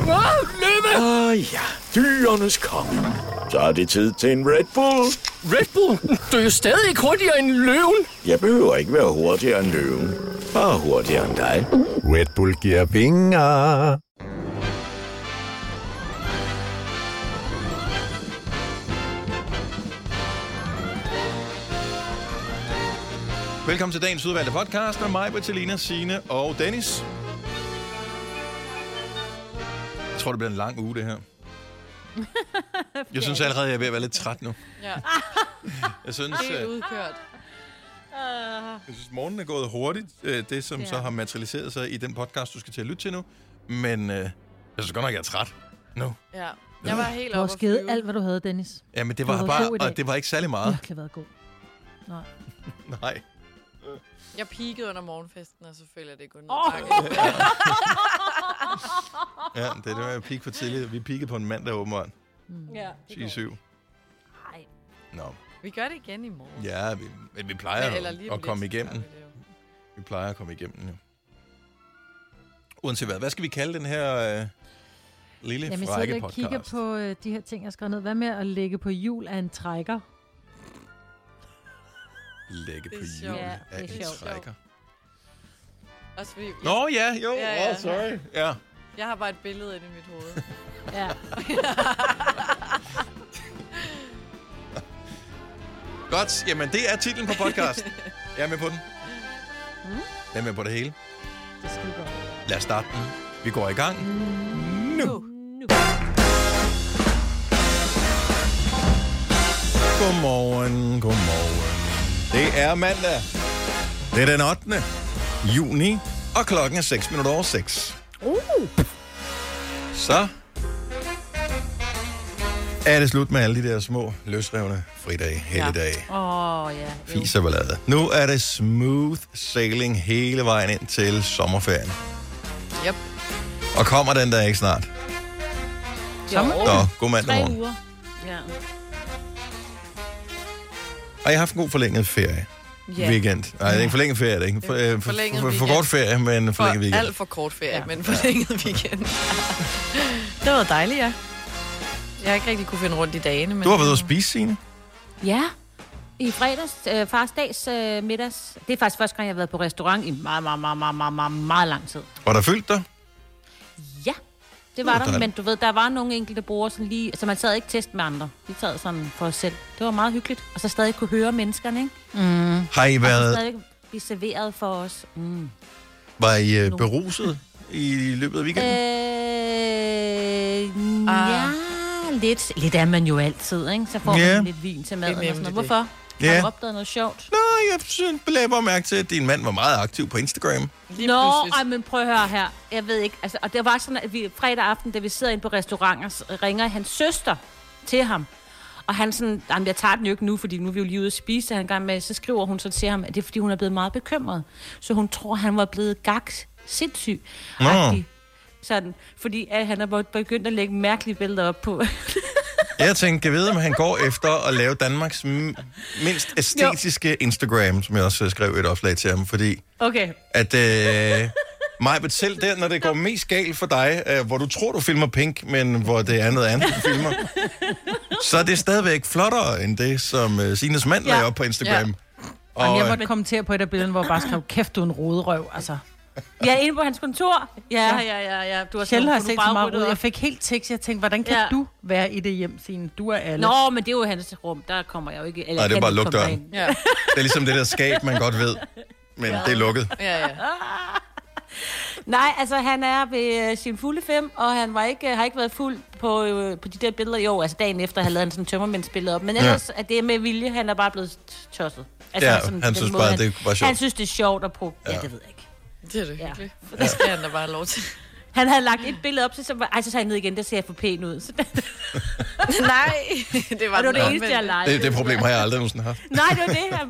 Løve! Ja, dyrenes konge. Så er det tid til en Red Bull. Red Bull? Du er jo stadig ikke hurtigere end løven. Jeg behøver ikke være hurtigere end løven. Bare hurtigere end dig. Red Bull giver vinger. Velkommen til dagens udvalgte podcast med mig, Bettelina, Signe og Dennis. Jeg tror, det bliver en lang uge, det her. Jeg synes allerede, jeg er ved at være lidt træt nu. Ja. Jeg synes, helt udkørt. jeg synes, morgenen er gået hurtigt. Det, som så har materialiseret sig i den podcast, du skal til at lytte til nu. Men jeg synes godt nok, jeg er træt nu. Ja. Jeg var helt Du har oppe at skidt flyve. alt, hvad du havde, Dennis. Ja, men det Du var har bare, været god i dag. og det var ikke særlig meget. Virkelig været god. Nej. Nej. Jeg peakede under morgenfesten, og så føler jeg, det går ned. Ja, det er det med at peak for tidligt. Vi peakede på en mandag åbenbart. Ja. 10-7. Nej. Nå. Vi gør det igen i morgen. Ja, vi plejer Eller lige at komme lidt, igennem. gør vi det jo. Vi plejer at komme igennem, ja. Uanset hvad. Hvad skal vi kalde den her lille Jamen, frække jeg podcast? kigger på de her ting, jeg skrev ned. Hvad med at lægge på hjul af en trækker? Lægge Det på er hjul sjovt. af Ja, det er en sjovt. trækker. Også fordi, Nå ja, jo. Ja. Sorry. Ja. jeg har bare et billede inde i mit hoved. Ja. Godt. Jamen, det er titlen på podcast. Jeg er med på den. Jeg er med på det hele. Det er skide godt. Lad os starte den. Vi går i gang. Nu. Nu. Godmorgen, godmorgen. Det er mandag. Det er den 8. juni, og klokken er 6:06. Så er det slut med alle de der små løsrevne fridage, helligdage, Ja. fis og ballade. Nu er det smooth sailing hele vejen ind til sommerferien. Yep. Og kommer den der ikke snart? Nå, god mandag 3 morgen. uger. Ja. Har I haft en god forlænget ferie? Ja. Weekend. Nej, det er ikke forlænget ferie, det er ikke. Forlænget For weekend. kort ferie, men forlænget weekend. Alt for kort ferie, men forlænget weekend. Det var dejligt, ja. Jeg har ikke rigtig kunne finde rundt i dagene. Men Du har været ude at spise, Signe. Ja. I fredags, farsdags middags. Det er faktisk første gang, jeg har været på restaurant i meget lang tid. Var der fyldt dig? Ja, det var der. dejligt. Men du ved, der var nogle enkelte borde, sådan lige, altså man sad ikke test med andre. Vi sad sådan for os selv. Det var meget hyggeligt. Og så stadig kunne høre menneskerne, ikke? Har I Og så været, stadig blive serveret for os. var I beruset i løbet af weekenden? Ja, lidt. Lidt er man jo altid, ikke? Så får man Ja. lidt vin til maden og Det er sådan noget. nemlig Hvorfor? Ja. Har du opdaget noget sjovt? Nå, jeg synes, jeg bare mærke til, at din mand var meget aktiv på Instagram. lige Nå, pludselig. ej, men prøv at høre her. Jeg ved ikke, altså, og det var sådan, at vi fredag aften, da vi sidder inde på restauranter, så ringer hans søster til ham. Og han sådan, jamen, jeg tager den jo ikke nu, fordi nu er vi jo lige ude at spise, så han gang med, så skriver hun så til ham, at det er, fordi hun er blevet meget bekymret. Så hun tror, han var blevet sindssyg. Nå. Agtig. Sådan, fordi at han er begyndt at lægge mærkelige billeder op på. Jeg tænkte, kan vide, om han går efter at lave Danmarks mindst æstetiske Instagram, som jeg også skrev i et opslag til ham, fordi Okay. at Majbet selv der, når det går mest galt for dig, hvor du tror, du filmer pink, men hvor det er noget andet, du filmer, så er det stadigvæk flottere end det, som Signes mand lagde op på Instagram. Ja. Og, Jamen, jeg måtte kommentere på et af billederne, hvor jeg bare skrev, kæft, du er en roderøv, altså. Jeg er inde på hans kontor. Ja. Du har Sjældent har jeg set så meget ryddet ud. op. Jeg fik helt tekst. Jeg tænkte, hvordan kan du være i det hjem, Signe? Du er alle. Nå, men det er jo hans rum. Der kommer jeg jo ikke. Eller Nej, det er kan bare ikke luk komme døren. derind. Ja. det er ligesom det der skab, man godt ved, men det er lukket. Ja. Nej, altså han er ved sin fulde 5, og han har ikke været fuld på de der billeder i år. Altså dagen efter, han lavede en sådan tømmermændsbillede op. Men ellers er det med vilje, han er bare blevet tosset. Altså, Ja, sådan, han den synes måde, bare, det var sjovt. Han synes, det er sjovt at prøve. Ja, det ved jeg ikke. Det er det hyggeligt. Det skal han da bare have lov til. Han havde lagt et billede op, så tager jeg ned igen, der ser jeg for pæn ud. Så Nej, det var og det var det den eneste, jeg omvendte. legede. Det problem har jeg aldrig nogensinde haft. Nej, det var det, han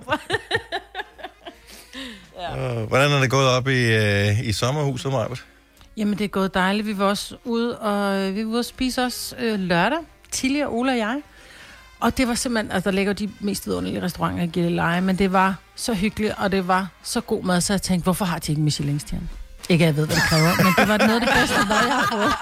Hvordan er det gået op i sommerhuset, Majbet? Jamen, det er gået dejligt. Vi var også ude og spise os lørdag. Tilly og Ola og jeg. Og det var simpelthen, altså der ligger de mest vidunderlige restauranter i Gilleleje, men det var så hyggeligt, og det var så god mad, så jeg tænkte, hvorfor har de ikke Michelin-stjerne? Ikke at jeg ved, hvad det kræver, men det var noget af det bedste, hvad jeg har fået.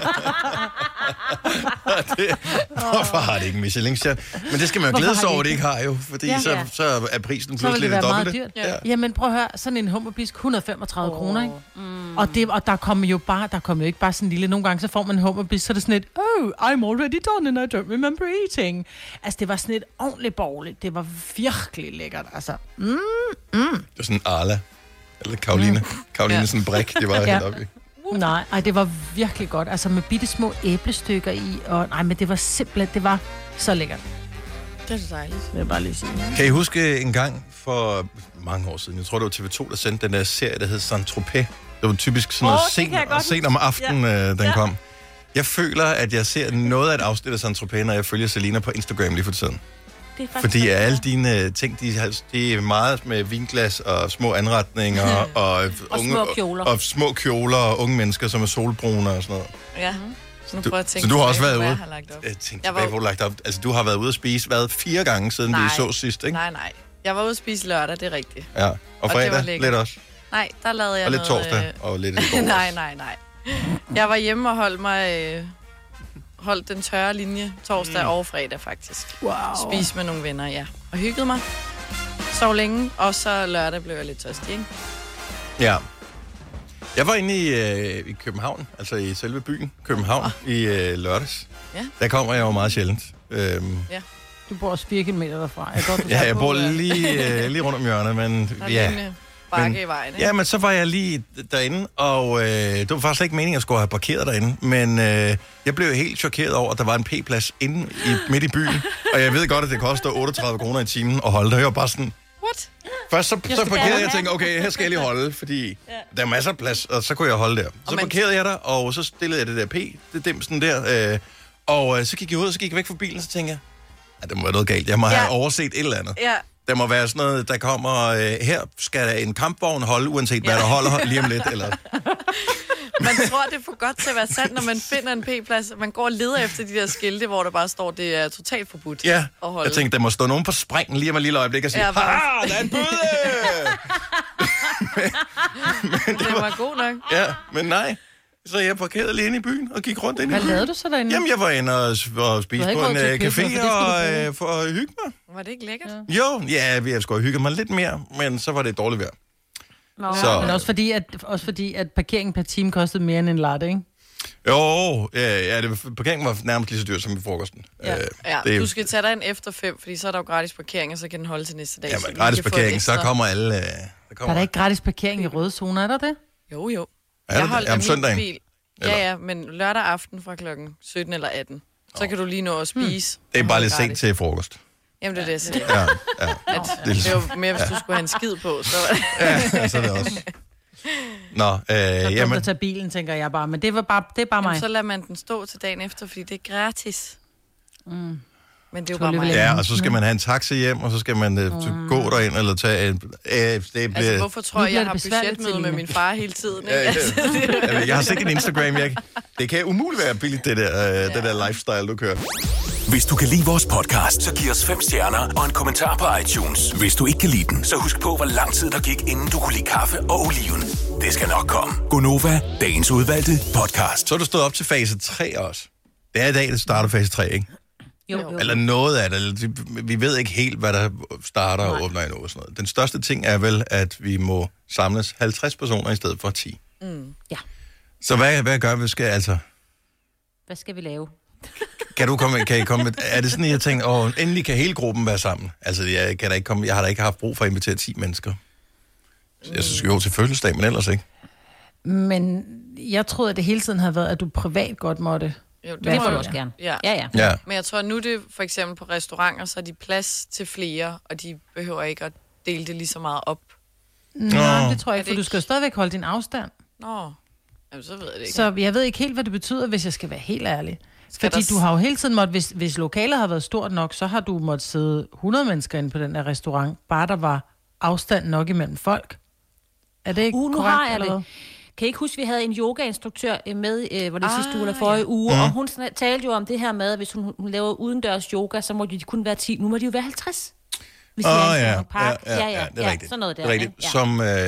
Hvorfor har det ikke en Michelin-stjerne? Men det skal man jo glæde sig over, det ikke har jo, fordi så er prisen Så vil pludselig det være det meget dobbelte. dyrt. Jamen prøv at høre, sådan en hummerbisk, 135 kroner, ikke? Og der kommer jo ikke bare sådan en lille, nogle gange så får man en hummerbisk, så er det sådan et, I'm already done and I don't remember eating. Altså det var sådan et ordentligt borgerligt, det var virkelig lækkert, altså. Det var sådan en Arla, eller Karoline sådan en brik, det var helt oppe i. Nej, det var virkelig godt. Altså med bitte små æblestykker i, og men det var simpelthen, det var så lækkert. Det er så dejligt. Det vil jeg bare lige sige. Kan I huske en gang for mange år siden, jeg tror det var TV2, der sendte den der serie, der hed Saint-Tropez. Det var typisk sådan noget sent om aftenen, den kom. Jeg føler, at jeg ser noget af et afsnit af Saint-Tropez, når jeg følger Selina på Instagram lige for tiden. Fordi alle dine ting, de er meget med vinglas og små anretninger og små kjoler. Og små kjoler og unge mennesker, som er solbrune og sådan noget. Ja. Så du har også været ude. Tænk tilbage, hvor du lagt op. Altså, du har været ude at spise, 4 gange siden vi så sidst, ikke? Nej. Jeg var ude at spise lørdag, det er rigtigt. Ja, og fredag lidt også. Nej, der lavede jeg og lidt torsdag og lidt i går. Nej. Jeg var hjemme og holdt den tørre linje torsdag og fredag, faktisk. Wow. Spise med nogle venner, ja. Og hyggede mig. Sov længe, og så lørdag blev jeg lidt tørstig, ikke? Ja. Jeg var inde i København, altså i selve byen København, i lørdags. Ja. Der kommer jeg jo meget sjældent. Ja. Du bor også 4 kilometer derfra. Jeg bor lige rundt om hjørnet, men bakke i vejen, ikke? Ja, men så var jeg lige derinde, og det var faktisk ikke meningen, at jeg skulle have parkeret derinde, men jeg blev helt chokeret over, at der var en p-plads inde midt i byen, og jeg ved godt, at det koster 38 kroner i timen at holde der. Jeg var bare sådan... What? Først så parkerede jeg og tænkte, okay, her skal jeg lige holde, fordi der er masser af plads, og så kunne jeg holde der. Så parkerede jeg der, og så stillede jeg det der p-dimsen der, og så gik jeg ud, og så gik jeg væk fra bilen, så tænkte jeg, der må være noget galt. Jeg må have overset et eller andet. Ja. Der må være sådan noget, der kommer, her skal en kampvogn holde, uanset hvad der holder lige om lidt, eller... Man tror, det er for godt til at være sandt, når man finder en p-plads. Man går og leder efter de der skilte, hvor der bare står, det er totalt forbudt at holde. Jeg tænkte, der må stå nogen på springen lige om et lille øjeblik og sige, der er en bøde! men det var god nok. Ja, men nej. Så jeg parkerede lige inde i byen og gik rundt ind i byen. Hvad lavede du så derinde? Jamen, jeg var inde og spise på en café og for at hygge mig. Var det ikke lækkert? Jo, jeg skulle have hygget mig lidt mere, men så var det dårligt vejr. Så. Men også fordi, at parkeringen per time kostede mere end en latte, ikke? Jo, parkeringen var nærmest lige så dyr som i frokosten. Du skal tage dig en efter 5, fordi så er der jo gratis parkering, og så kan den holde til næste dag. Ja, men gratis parkering, så kommer alle... Der er der ikke gratis parkering i røde zoner, er der det? Jo. Jeg holdt om søndagen. Bil. Ja, men lørdag aften fra klokken 17 eller 18. Så kan du lige nå at spise. Det er bare lidt sent til frokost. Jamen, det er det, jeg siger. Det er jo mere, hvis du skulle have en skid på, så... så er det også. Nå, jamen... Så tage bilen, tænker jeg bare, men det er bare mig. Så lader man den stå til dagen efter, fordi det er gratis. Men det er jo bare mig. Ja, og så skal man have en taxa hjem, og så skal man gå derind, eller tage en... hvorfor tror jeg har budgetmøde med min far hele tiden? Jeg har sikkert en Instagram, det kan umuligt være billigt, det der lifestyle, du kører. Hvis du kan lide vores podcast, så giv os 5 stjerner og en kommentar på iTunes. Hvis du ikke kan lide den, så husk på, hvor lang tid der gik, inden du kunne lide kaffe og oliven. Det skal nok komme. Gonova, dagens udvalgte podcast. Så er du stået op til fase 3 også. Det er i dag, det starter fase 3, ikke? Jo. Eller noget af det. Vi ved ikke helt, hvad der starter og åbner endnu og sådan noget. Den største ting er vel, at vi må samles 50 personer i stedet for 10. Ja. Så hvad gør vi? Hvad skal vi lave? Kan I komme med, er det sådan, at jeg tænker, endelig kan hele gruppen være sammen? Altså, jeg har da ikke haft brug for at invitere 10 mennesker. Jeg synes jo til fødselsdag, men ellers ikke. Men jeg troede, at det hele tiden har været, at du privat godt måtte. Jo, det må du også gerne. Ja. Men jeg tror, nu det for eksempel på restauranter, så er de plads til flere, og de behøver ikke at dele det lige så meget op. Nej, det tror jeg ikke, for du skal jo stadigvæk holde din afstand. Nå, jamen, så ved jeg det ikke. Så jeg ved ikke helt, hvad det betyder, hvis jeg skal være helt ærlig. Fordi du har jo hele tiden måttet, hvis lokalet har været stort nok, så har du måttet sidde 100 mennesker inde på den der restaurant, bare der var afstand nok imellem folk. Er det ikke korrekt? Nu har jeg det. Kan I ikke huske, at vi havde en yogainstruktør med, hvor det sidste uge eller forrige uge, og hun talte jo om det her med, at hvis hun laver udendørs yoga, så må de kun være 10. Nu må de jo være 50. Hvis det er rigtigt. sådan noget der. Det er rigtigt. Som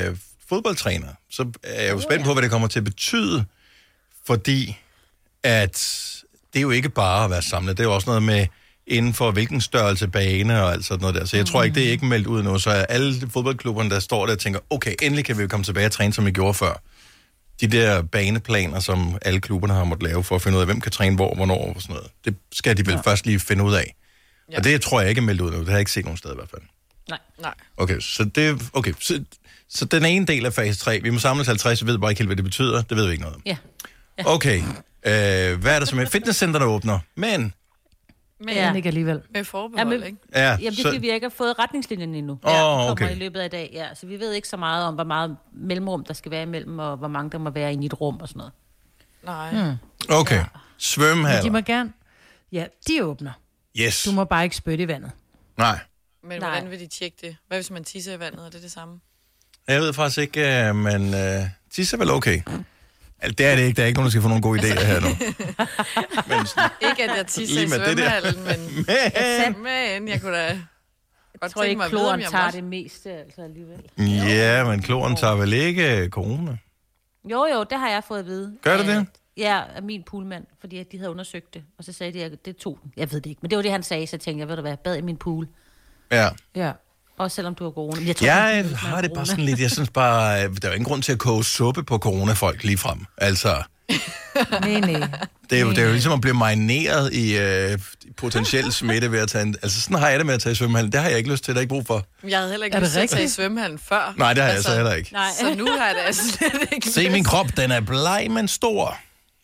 fodboldtræner, så er jeg jo spændt på, hvad det kommer til at betyde, fordi at det er jo ikke bare at være samlet, det er jo også noget med inden for hvilken størrelse bane og alt sådan noget der. Så jeg tror ikke, det er ikke meldt ud nu. Så er alle fodboldklubberne, der står der og tænker, okay, endelig kan vi jo komme tilbage og træne, som vi gjorde før. De der baneplaner, som alle klubberne har måttet lave for at finde ud af, hvem kan træne hvor, hvornår og sådan noget. Det skal de vel først lige finde ud af. Ja. Og det tror jeg ikke er meldt ud nu. Det har jeg ikke set nogen steder i hvert fald. Nej. Okay, så den ene del af fase 3, vi må samles 50, vi ved bare ikke helt, hvad det betyder. Det ved vi ikke noget om. Ja. Okay, hvad er der så med? Fitnesscenter, der åbner, men ikke alligevel. Med forbehold, ikke? ja, Jamen, det er fordi, vi ikke har fået retningslinjen endnu. Okay. Kommer i løbet af i dag, ja. Så vi ved ikke så meget om, hvor meget mellemrum der skal være imellem, og hvor mange der må være i et rum og sådan noget. Nej. Okay, Men svømmehaller. de må gerne... Ja, de åbner. Yes. Du må bare ikke spytte i vandet. Nej. Men hvordan vil de tjekke det? Hvad hvis man tisser i vandet? Er det det samme? Jeg ved faktisk ikke, men tisser vel okay. Altså, det er det ikke. Der er ikke nogen, der skal få nogle gode idéer her nu. Men, Ikke at jeg tisser i svømmehallen, men jeg kunne da godt tror tænke ikke, mig at vide, om kloren jeg tager måtte. det meste, altså alligevel. ja, men kloren tager vel ikke corona? Jo, det har jeg fået at vide. Gør det det? Ja, af min poolmand, fordi at de havde undersøgt det. Og så sagde de, at det tog den. Jeg ved det ikke, men det var det, han sagde. Så tænkte jeg, ved du hvad, bad i min pool. Ja. Ja. Også selvom du har corona. Men jeg tror, Jeg har det bare sådan lidt, jeg synes bare, der er jo ingen grund til at koge suppe på coronafolk lige frem. Altså, Nej. det er jo ligesom at blive marineret i potentiel smitte ved at tage altså sådan har jeg det med at tage i svømmehallen. Det har jeg ikke lyst til, det er ikke brug for. Jeg havde heller ikke lyst til at tage i svømmehallen før. Nej, det har jeg så heller ikke. Nej. Så nu har jeg det altså slet ikke Se min krop, den er bleg, men stor.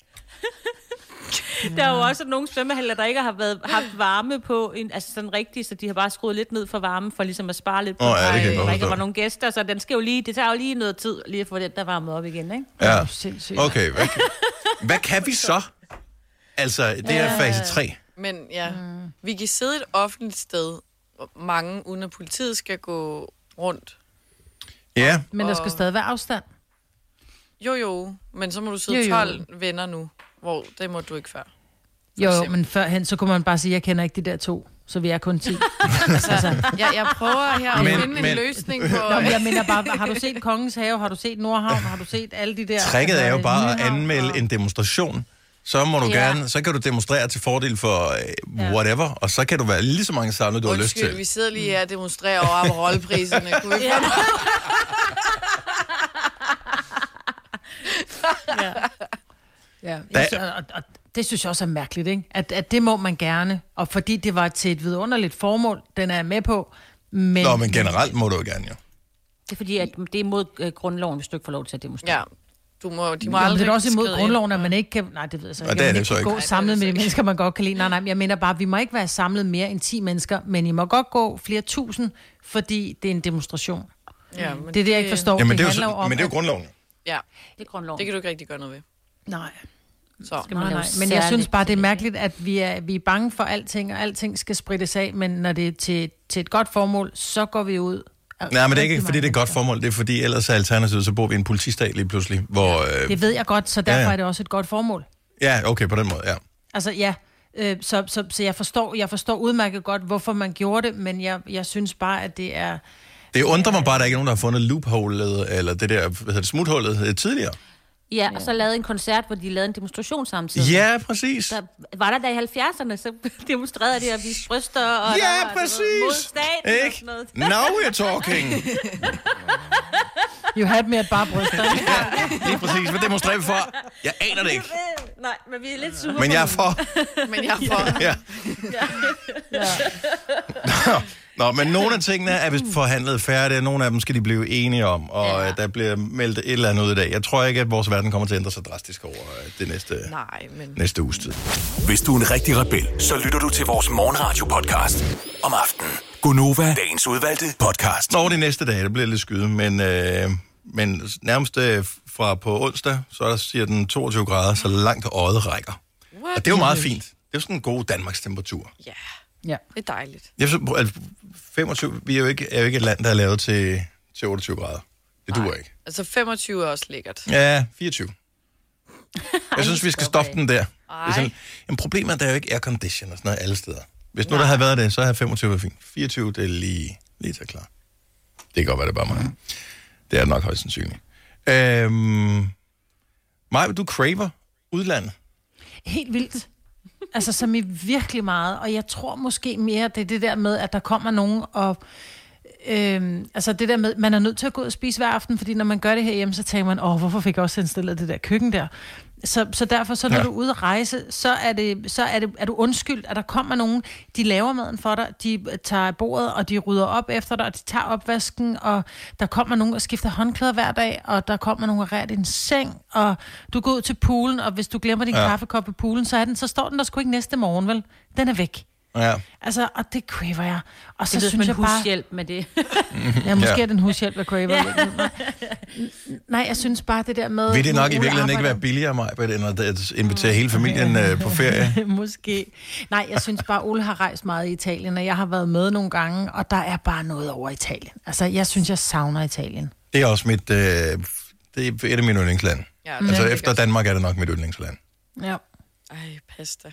Der er jo også nogle svømmehaller, der ikke har haft varme på, altså sådan rigtigt, så de har bare skruet lidt ned for varmen, for ligesom at spare lidt på, ja, det kan jeg godt der ikke forstå. var nogen gæster, så den skal jo lige, det tager jo lige noget tid, lige at få den der varmet op igen, ikke? Ja, Sindssygt. okay. Hvad kan vi så? Altså, det er fase 3. Men ja, vi kan sidde et offentligt sted, hvor mange uden at politiet skal gå rundt. Ja, Men der skal stadig være afstand. Jo, men så må du sidde 12 venner nu, hvor det må du ikke før. Jo, men førhen, så kunne man bare sige, jeg kender ikke de der 2, så vi er kun 10. Jeg prøver her at finde en løsning på... Nå, men jeg mener bare, har du set Kongens Have, har du set Nordhavn, har du set alle de der... tricket er jo bare at anmelde en demonstration. Så må du gerne, så kan du demonstrere til fordel for whatever, og så kan du være lige så mange samlet, du har lyst til. Vi sidder lige her og demonstrerer over Aperol-priserne. Kunne vi få Ja, og det synes jeg også er mærkeligt, ikke? At det må man gerne, og fordi det var til et vidunderligt formål, den er jeg med på, men... Nå, men generelt må du jo gerne, jo. Det er fordi, at det er imod grundloven, hvis du ikke får lov til at demonstrere. Ja, de må Jamen, aldrig det er også imod skride grundloven, at man ikke kan... Nej, det ved jeg så ikke. det er Man det ikke så kan ikke. gå samlet med de mennesker, man godt kan lide. Nej, jeg mener bare, vi må ikke være samlet mere end 10 mennesker, men I må godt gå flere tusind, fordi det er en demonstration. Ja, men Det er det, jeg ikke forstår. Jamen, det er handler jo, om, men det er jo grundloven. Ja, Det er grundloven. det kan du ikke rigtig gøre noget ved. Nej. Så. Nej. Men jeg synes bare, det er mærkeligt, at vi er bange for alting, og alting skal sprittes af, men når det er til et godt formål, så går vi ud. Nej, men det er ikke, fordi det er et godt formål. Det er, fordi ellers er alternativet, så bor vi i en politistat lige pludselig, hvor... Det ved jeg godt, så derfor ja. er det også et godt formål. Ja, okay, på den måde, ja. Altså, ja. Så jeg forstår udmærket godt, hvorfor man gjorde det, men jeg synes bare, at det er... Det undrer mig bare, at der ikke er nogen, der har fundet loopholet, eller det der smuthullet tidligere. Ja, og så lavede en koncert, hvor de lavede en demonstration samtidig. Ja, præcis. Der var der i 70'erne, så demonstrerede de at vise bryster, og Ja, der var præcis. mod staten og Ikke? sådan noget. Now we're talking. You had me at bare bryster. Lige præcis. Hvad demonstrerer vi for? Jeg aner det ikke. Nej, men vi er lidt sure. Men jeg er for. Men jeg får... Ja. Nå, men nogle af tingene er vist forhandlet færdigt, nogle af dem skal de blive enige om, og der bliver meldt et eller andet ud i dag. Jeg tror ikke, at vores verden kommer til at ændre sig drastisk over det næste uges tid. Hvis du er en rigtig rebel, så lytter du til vores morgenradio-podcast om aftenen. Gonova, dagens udvalgte podcast. Over de næste dage, der bliver lidt skyde, men nærmest fra på onsdag, så siger den 22 grader, så langt øjet rækker. Og det er jo meget fint. Det er jo sådan en god Danmarks temperatur. Ja, Ja. det er dejligt. Jeg synes, at 25, vi er jo ikke et land, der er lavet til 28 grader. Det duer ikke. Altså 25 er også lækkert. Ja, 24. Jeg synes, vi skal stoppe den der. Det er sådan, jamen, problemet er, at der er jo ikke aircondition og sådan noget alle steder. Hvis nu der havde været det, så havde 25 været fint. 24, det er lige til klar. Det kan godt være, det er bare mig. Det er nok højst sandsynligt. Maja, du craver udlandet? Helt vildt. Altså, som i virkelig meget. Og jeg tror måske mere, det er det der med, at der kommer nogen og... altså det der med, man er nødt til at gå ud og spise hver aften, fordi når man gør det herhjemme, så tænker man, hvorfor fik jeg også installet det der køkken der? Så derfor, så når du er ude at rejse, så er du undskyldt, at der kommer nogen, de laver maden for dig, de tager bordet, og de rydder op efter dig, og de tager opvasken, og der kommer nogen og skifter håndklæder hver dag, og der kommer nogen og rærer din seng, og du går ud til poolen, og hvis du glemmer din kaffekop i poolen, så står den der sgu ikke næste morgen, vel? Den er væk. Ja. Altså, og det craver jeg. Og så det synes jeg bare... hushjælp med det. Ja, måske er den hushjælp, der craver. Nej, jeg synes bare det der med... Vil det nok i virkeligheden ikke være billigere, Maja, end at invitere hele familien på ferie? Måske. Nej, jeg synes bare, Ole har rejst meget i Italien, og jeg har været med nogle gange, og der er bare noget over Italien. Altså, jeg synes, jeg savner Italien. Det er også mit... det er et af mine yndlingsland. Ja, altså, efter Danmark er det nok mit yndlingsland. Ja. Ej, pasta.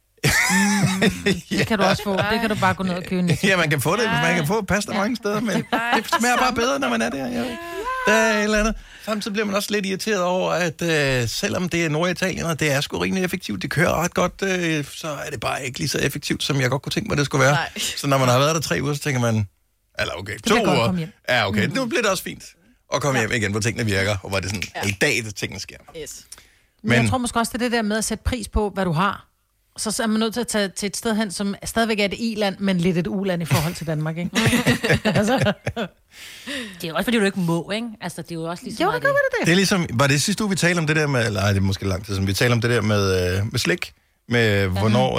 Det kan du også få. Det kan du bare gå ned og købe. Ja, man kan få det. Man kan få pasta mange steder, men det smager bare bedre, når man er der. Der er et eller andet. Samtidig bliver man også lidt irriteret over, at selvom det er Norditalien, og det er sgu rimelig effektivt, det kører ret godt, så er det bare ikke lige så effektivt, som jeg godt kunne tænke mig, det skulle være. Nej. Så når man har været der 3 uger, så tænker man, eller okay, 2 uger. Ja, okay, nu bliver det også fint at komme hjem igen, hvor tingene virker, og hvor det sådan, i dag, det tingene sker. Yes. Men jeg tror måske også, det er det der med at sætte pris på, hvad du har. Så er man nødt til at tage til et sted hen, som stadigvæk er et i-land, men lidt et u-land i forhold til Danmark, ikke? Altså. Det er jo også, fordi du ikke må, ikke? Altså, det er jo også ligesom... Jo, det. Det er ligesom... Var det sidste uge, vi talte om det der med... Eller det er måske lang tid, som vi talte om det der med slik. Med hvornår...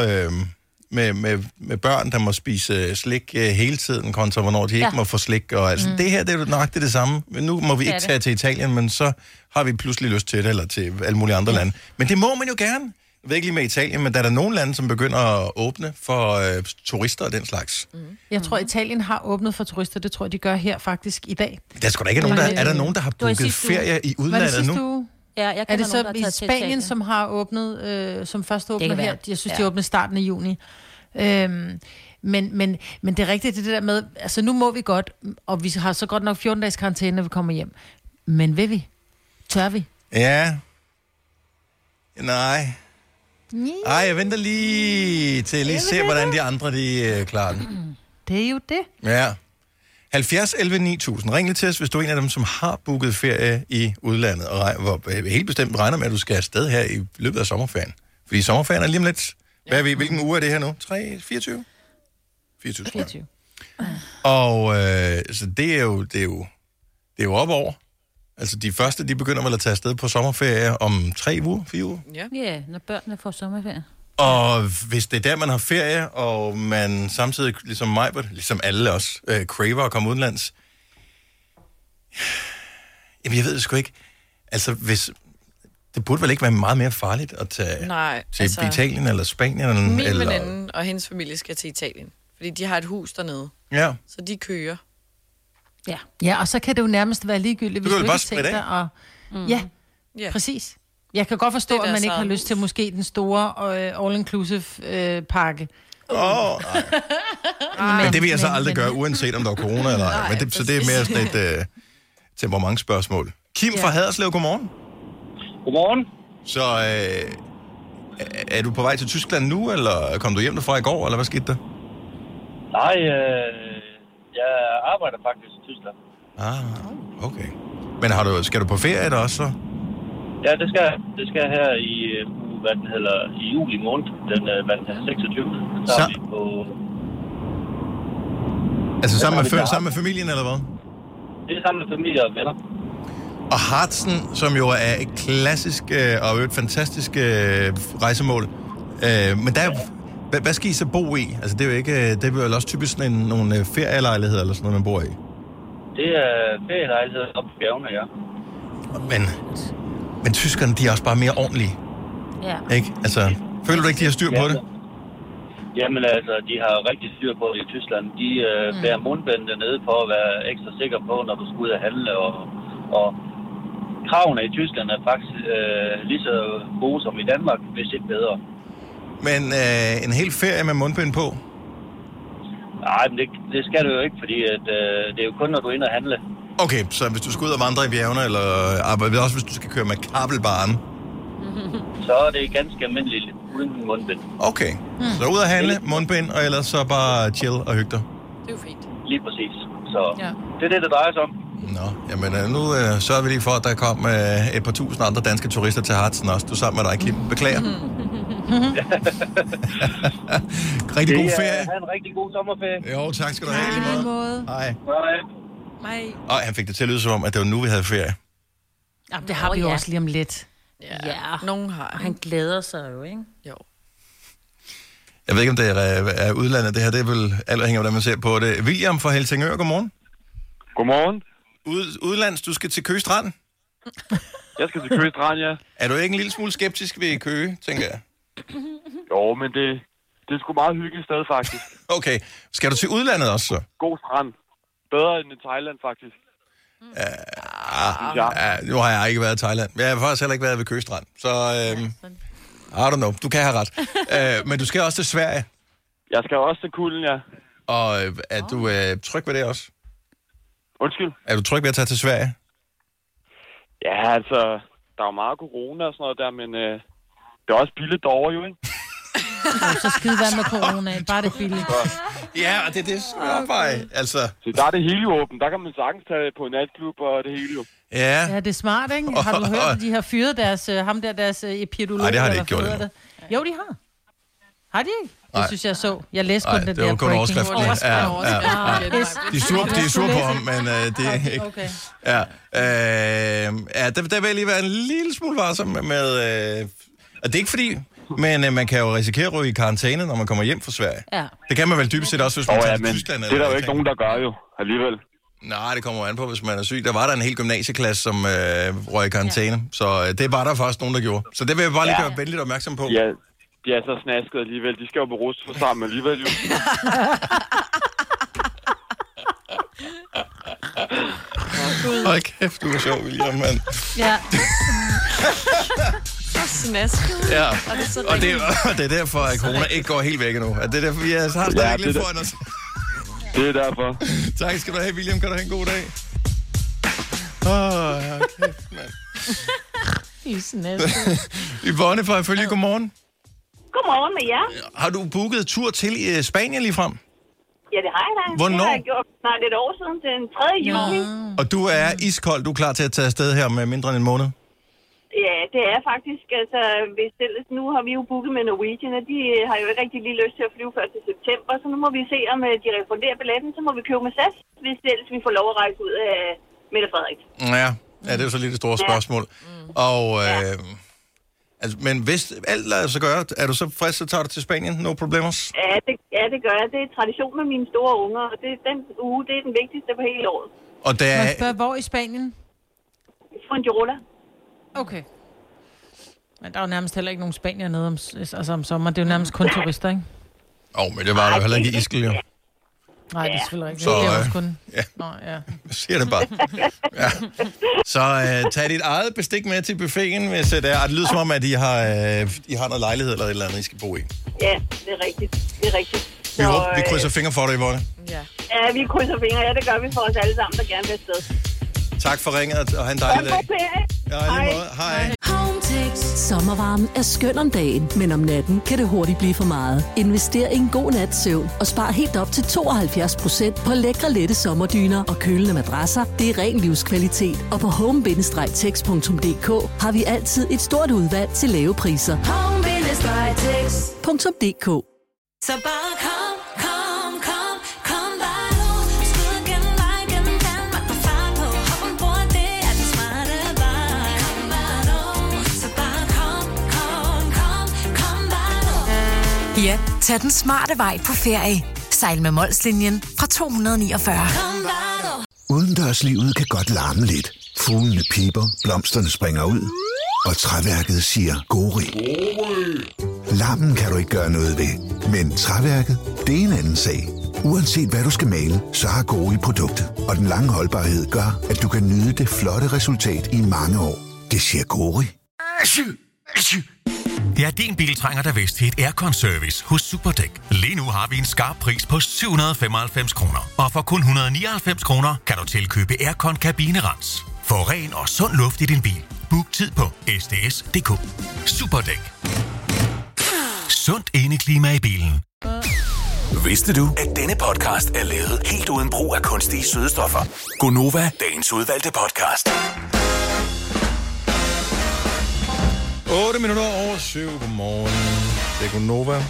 Med børn, der må spise slik hele tiden, kontra hvornår de ikke må få slik. Og altså, det her, det er jo nok det samme. Nu må vi ikke tage til Italien, men så har vi pludselig lyst til det, eller til alle mulige andre lande. Men det må man jo gerne. Jeg ved ikke lige med Italien, men der er der nogle lande, som begynder at åbne for turister og den slags. Jeg tror, Italien har åbnet for turister. Det tror jeg, de gør her faktisk i dag. Der skal da ikke nogen, er der nogen, der har booket ferie i udlandet nu? Ja, er det så i Spanien, som har åbnet, som først åbner her? Jeg synes, de åbnede starten af juni. Men det er rigtigt, det der med, altså nu må vi godt, og vi har så godt nok 14 dages karantæne, når vi kommer hjem. Men vil vi? Tør vi? Ja. Nej. Ej, jeg venter lige til at se, hvordan de andre de klarer det. Det er jo det. Ja. 70 11 9000. Ring lige til os, hvis du er en af dem, som har booket ferie i udlandet, og hvor helt bestemt regner med, at du skal afsted her i løbet af sommerferien. Fordi sommerferien er lige om lidt. Hvilken uge er det her nu? 24? 24. Og så det er jo op over. Altså, de første, de begynder vel at tage afsted på sommerferie om 3 uger, 4 uger? Ja, når børnene får sommerferie. Og hvis det er der, man har ferie, og man samtidig, ligesom mig, ligesom alle os, craver at komme udenlands. Jamen, jeg ved det sgu ikke. Altså, det burde vel ikke være meget mere farligt at tage til Italien eller Spanien? Min veninde og hendes familie skal til Italien, fordi de har et hus dernede. Ja. Så de kører. Ja, og så kan det jo nærmest være ligegyldigt, hvis du ikke tænker dig. Og... Ja, præcis. Jeg kan godt forstå, at man ikke har lyst til måske den store all-inclusive pakke. Men det vil jeg så aldrig gøre, uanset om der er corona eller ej. Så det er mere sådan et temperamentsspørgsmål. Kim fra Haderslev, godmorgen. Godmorgen. Så er du på vej til Tyskland nu, eller kom du hjem derfra i går, eller hvad skete der? Nej, jeg arbejder faktisk i Tyskland. Okay. Men skal du på ferie der også så? Ja, det skal jeg. Det skal jeg her i juli måned, den 26. Så vi på... Altså sammen med familien, eller hvad? Det er sammen med familie og venner. Og Harzen, som jo er et klassisk og et fantastisk rejsemål. Men der hvad skal I så bo i? Altså det er jo ikke, det er jo også typisk sådan nogle ferielejligheder eller sådan noget, man bor i. Det er ferielejligheder op på bjergene, ja. Men tyskerne, de er også bare mere ordentlige. Ja. Ikke? Altså, føler du ikke, de har styr på det? Jamen altså, de har rigtig styr på det i Tyskland. De bærer mundbind dernede for at være ekstra sikker på, når du skal ud og handle. Og kravene i Tyskland er faktisk lige så gode som i Danmark, hvis ikke bedre. Men en hel ferie med mundbind på? Nej, men det skal du jo ikke, fordi at, det er jo kun, når du er inde og handle. Okay, så hvis du skal ud og vandre i bjergene, eller arbejde, også hvis du skal køre med kabelbaren. Så er det ganske almindeligt uden mundbind. Okay, så ud og handle, mundbind, og ellers så bare chill og hygge dig. Det er jo fint. Lige præcis. Så det er det drejer sig om. Nå, jamen nu sørger vi lige for, at der kom et par tusind andre danske turister til Hartsen også. Du sammen med dig, Kim. Beklager. Rigtig god ferie. Ha' en rigtig god sommerferie. Jo, tak skal du have. Lige måde. Hej. Nej. Og han fik det til at lyde som om, at det var nu, vi havde ferie. Jamen, det har vi jo også lige om lidt. Ja, nogen har. Han glæder sig jo, ikke? Jo. Jeg ved ikke, om det er udlandet. Det her, det er vel alt afhængig af, hvordan man ser på det. William fra Helsingør, godmorgen. Godmorgen. Udlands, du skal til Køge Strand? Jeg skal til Køge Strand, ja. Er du ikke en lille smule skeptisk ved Køge, tænker jeg? Jo, men det er sgu meget hyggeligt sted, faktisk. Okay. Skal du til udlandet også, så? God strand. Bedre end i Thailand, faktisk. Nu har jeg ikke været i Thailand. Jeg har faktisk heller ikke været ved Køge Strand. Så, I don't know. Du kan have ret. Men du skal også til Sverige. Jeg skal også til Kulden, ja. Og er du tryg ved det også? Undskyld? Er du tryg ved at tage til Sverige? Ja, altså, der er jo meget corona og sådan noget der, men det er også billigt derovre jo, ikke? Så skide være med corona, bare det billigt. Ja, og det er det opvej, altså. Så der er det hele jo åbent. Der kan man sagtens tage på en natklub og det hele jo. Ja, det er smart, ikke? Har du hørt, at de har fyret deres epidolog? Nej, det har de ikke gjort endnu. Jo, de har. Har de ikke? Det synes jeg så. Jeg læste kun det var der kun overskriften. De er sur på ham, men det er ikke... Okay. Der vil jeg lige være en lille smule varsom med... Og det er ikke fordi... Men man kan jo risikere at ryge i karantæne, når man kommer hjem fra Sverige. Ja. Det kan man vel dybest set også, hvis man tager til Tyskland. Det er der jo ikke nogen, der gør jo, alligevel. Nej, det kommer an på, hvis man er syg. Der var der en hel gymnasieklasse, som røg i karantæne. Så det var der faktisk nogen, der gjorde. Så det vil jeg bare lige gøre venligt opmærksom på. Ja, de er så snasket alligevel. De skal jo berusse for sammen alligevel jo. Hold kæft, du er sjov, William, mand. Ja. Snasket. Ja, og det er derfor, at corona ikke går helt væk endnu. Det er derfor, vi har stadig lidt foran os. Det er derfor. Tak skal du have, William. Kan du have en god dag? Kæft, mand. Yvonne fra Ifølge, godmorgen. Godmorgen med jer. Har du booket tur til Spanien lige frem? Ja, det har jeg da. Hvornår? Det har jeg gjort snart et år siden, den 3. juli. Og du er iskold. Du er klar til at tage afsted her med mindre end en måned? Ja, det er faktisk. Altså, nu har vi jo booket med Norwegian, og de har jo ikke rigtig lige lyst til at flyve før til september, så nu må vi se, om de refunderer billetten, så må vi købe med SAS, hvis ellers vi får lov at rejse ud af Mette Frederiksen. Ja, det er jo så lidt et stort spørgsmål. Og, altså, men hvis alt lader sig gøre, er du så frisk, så tager du til Spanien? No problemers? Ja, det gør jeg. Det er tradition med mine store unger, og den uge, det er den vigtigste på hele året. Og der Må jeg spørge, hvor i Spanien? Fuengirola. Okay. Men der er jo nærmest heller ikke nogen spanier nede om sommeren. Det er jo nærmest kun turister, ikke? Men det var der jo heller ikke i Ischel, jo. Nej, det er selvfølgelig ikke. Så, det er også kun... Ja. Nå, ja. Jeg siger det bare. Ja. Så tag dit eget bestik med til buffeten, hvis det er. Det lyder som om, at I har noget lejlighed eller et eller andet, I skal bo i. Ja, det er rigtigt. Det er rigtigt. Vi håber, vi krydser fingre for dig, Yvonne. Ja, vi krydser fingre. Ja, det gør vi for os alle sammen, der gerne vil afsted. Tak for ringet, og have en dejlig dag. Ja, lige måde. Hej. Hometex. Sommervarmen er skøn om dagen, men om natten kan det hurtigt blive for meget. Invester i en god nats søvn og spar helt op til 72% på lækre lette sommerdyner og kølende madrasser. Det er ren livskvalitet, og på home-tex.dk har vi altid et stort udvalg til lave priser. Home-tex.dk. Så bare kom. Ja, tag den smarte vej på ferie. Sejl med Molslinjen fra 249. Udendørslivet kan godt larme lidt. Fuglene piper, blomsterne springer ud, og træværket siger gori. Larmen kan du ikke gøre noget ved, men træværket, det er en anden sag. Uanset hvad du skal male, så har Gori produktet, og den lange holdbarhed gør, at du kan nyde det flotte resultat i mange år. Det siger Gori. Ja, din bil trænger da vist til et aircon-service hos Superdæk. Lige nu har vi en skarp pris på 795 kroner. Og for kun 199 kroner kan du tilkøbe aircon-kabinerens. Få ren og sund luft i din bil. Book tid på sds.dk. Superdæk. Sundt indeklima i bilen. Vidste du, at denne podcast er lavet helt uden brug af kunstige sødestoffer? Gonova, dagens udvalgte podcast. 8 minutter over 7. Godmorgen. Det er Gonova.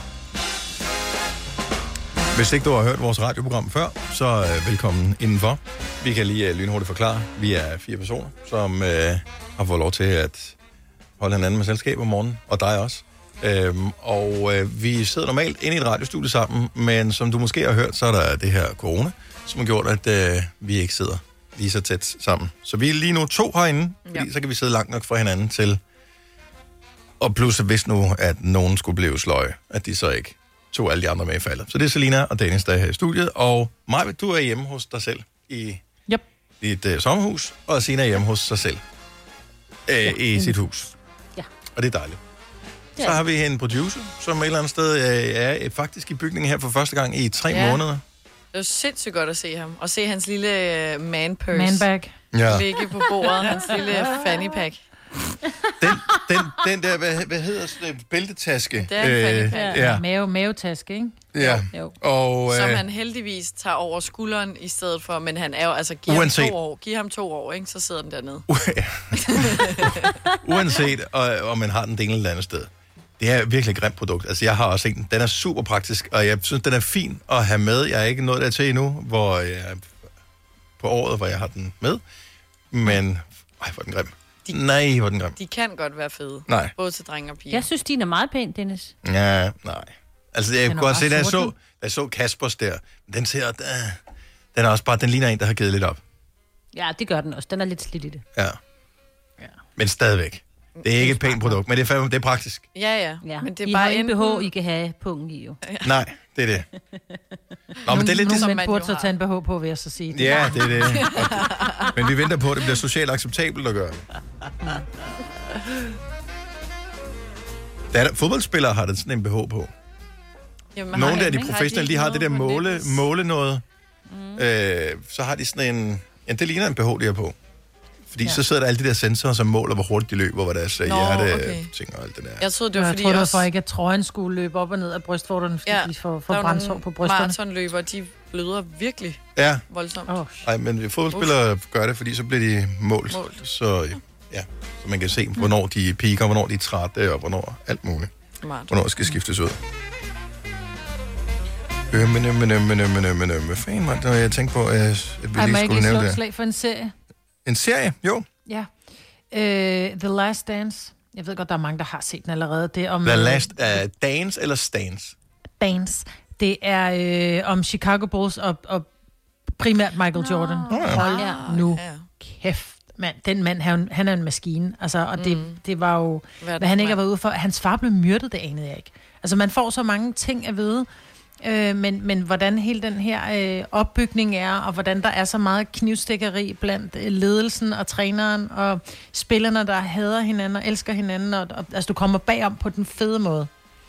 Hvis ikke du har hørt vores radioprogram før, så velkommen indenfor. Vi kan lige lynhurtigt forklare. Vi er 4 personer, som har fået lov til at holde hinanden med selskab om morgenen, og dig også. Vi sidder normalt inde i et radiostudie sammen, men som du måske har hørt, så er der det her corona, som har gjort, at vi ikke sidder lige så tæt sammen. Så vi er lige nu 2 herinde, fordi så kan vi sidde langt nok fra hinanden til. Og plus, hvis nu, at nogen skulle blive sløje, at de så ikke tog alle de andre med i faldet. Så det er Selina og Dennis, der er her i studiet. Og Maja, du er hjemme hos dig selv i dit sommerhus, og Sina er hjemme hos sig selv i sit hus. Ja. Og det er dejligt. Så har vi en producer, som et eller andet sted er faktisk i bygningen her for første gang i 3 måneder. Det er sindssygt godt at se ham. Og se hans lille man-purse. Man-bag. Ligge på bordet. Hans lille fanny-pack. Den der, hvad hedder det? Bæltetaske. Det er en fanny-pack. Mavetaske, ikke? Ja. Jo. Og, som han heldigvis tager over skulderen i stedet for, men han er jo, altså, giv ham 2 år, ikke? Så sidder den dernede. Uanset om man har den det ene eller andet sted. Det er virkelig et grimt produkt. Altså, jeg har også en. Den er super praktisk, og jeg synes, den er fin at have med. Jeg er ikke nået dertil endnu, hvor jeg på året, hvor jeg har den med. Men, hvor er den grim. Nej, hvor er den grim. De kan godt være fede. Nej. Både til drenge og piger. Jeg synes, din er meget pæn, Dennis. Ja, nej. Altså, jeg kunne godt se, da jeg så Kaspers der. Den ser, den er også bare, den ligner en, der har givet lidt op. Ja, det gør den også. Den er lidt slidt i det. Ja. Men stadigvæk. Det er ikke et pænt produkt, men det er praktisk. Ja. Men det er I bare har en BH, I kan have pungen i, jo. Nej, det er det. Nå, men det er lidt Nogle mænd burde så tage en BH på, vil jeg så sige. Ja, det er det. Men vi venter på, at det bliver socialt acceptabelt at gøre det. Fodboldspillere har det sådan en BH på. Jamen, nogle af de professionelle, de har det der måle noget. Så har de sådan en... Ja, det ligner en BH, de har på. Fordi så sidder der alle de der sensorer, som måler, hvor hurtigt de løber, hvad deres hjerte-ting og alt det der. Jeg troede, det var, fordi det var for ikke, at trøjen skulle løbe op og ned af brystvorterne, fordi de får brændsår på brysterne. Maratonløbere, de bløder virkelig voldsomt. Nej, men fodboldspillere gør det, fordi så bliver de målt. Så man kan se, hvornår de piker, hvornår de er trætte, og hvornår alt muligt. Hvornår skal skiftes ud. Hvad fanden var det, jeg tænkte på, at vi lige skulle nævne det? Slag for en serie. En serie? Jo. Ja. The Last Dance. Jeg ved godt, der er mange, der har set den allerede. Det er om, The Last Dance eller Stance? Dance. Det er om Chicago Bulls og primært Michael Jordan. Hold nu kæft, mand. Den mand, han er en maskine. Altså, og det var jo, hvad han ikke har været ude for. Hans far blev myrdet, det anede jeg ikke. Altså, man får så mange ting at vide. Men hvordan hele den her opbygning er, og hvordan der er så meget knivstikkeri blandt ledelsen og træneren og spillerne, der hader hinanden og elsker hinanden, og altså du kommer bagom på den fede måde.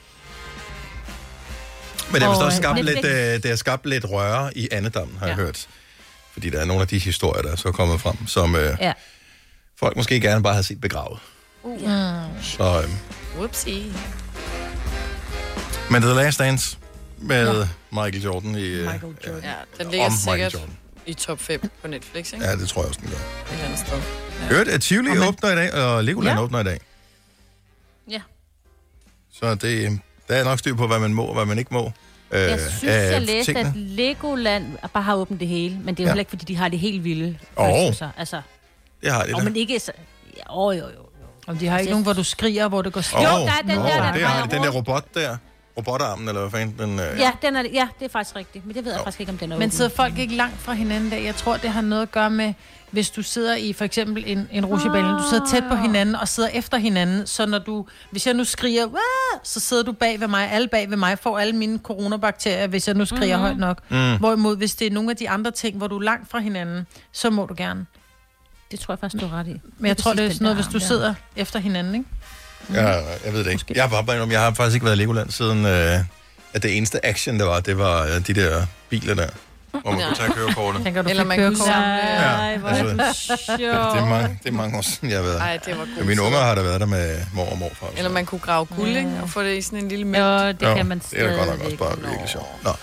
Men det har skabt lidt røre i andedammen, har jeg hørt. Fordi der er nogle af de historier, der er så kommet frem, som folk måske gerne bare havde set begravet. Så, Whoopsie. Men The Last Dance med Michael Jordan i... Ja, den ligger sikkert i top 5 på Netflix, ikke? Ja, det tror jeg også, den gør. Et eller andet sted. Hørt, at Tivoli åbner i dag, og Legoland åbner i dag. Ja. Så der er nok styr på, hvad man må og hvad man ikke må. Jeg synes, jeg læste, at Legoland bare har åbent det hele, men det er jo heller ikke, fordi de har det helt vilde. Altså, det har de da. Men ikke så... Jo. Om de har ikke nogen, hvor du skriger, hvor det går skidt. Jo, der er den der. Det har de. Den der robot der. Robotarmen, eller hvad fanden? Den, Ja, det er faktisk rigtigt. Men det ved jeg faktisk ikke, om den er åben. Men sidder folk ikke langt fra hinanden der? Jeg tror, det har noget at gøre med, hvis du sidder i for eksempel en rutsjebane, du sidder tæt på hinanden og sidder efter hinanden, så hvis jeg nu skriger, så sidder du bag ved mig, alle bag ved mig, får alle mine coronabakterier, hvis jeg nu skriger højt nok. Hvorimod, hvis det er nogle af de andre ting, hvor du er langt fra hinanden, så må du gerne. Det tror jeg faktisk, du er ret i. Men jeg tror, det er sådan noget, hvis du sidder efter hinanden, ikke? Jeg ved det ikke. Jeg har faktisk ikke været i Legoland siden, at det eneste action, der var, det var de der biler der, hvor man kunne tage kørekortet. Eller man kunne samle... Ej, hvor er det sjovt. Det er mange år siden, jeg har været. Ej, det var god. Mine unger har der været der med mor og morfar. Eller man kunne grave guld, ikke? Og få det i sådan en lille mængde. Jo, det kan man stadig. Det er godt nok også bare virkelig sjovt. Nå.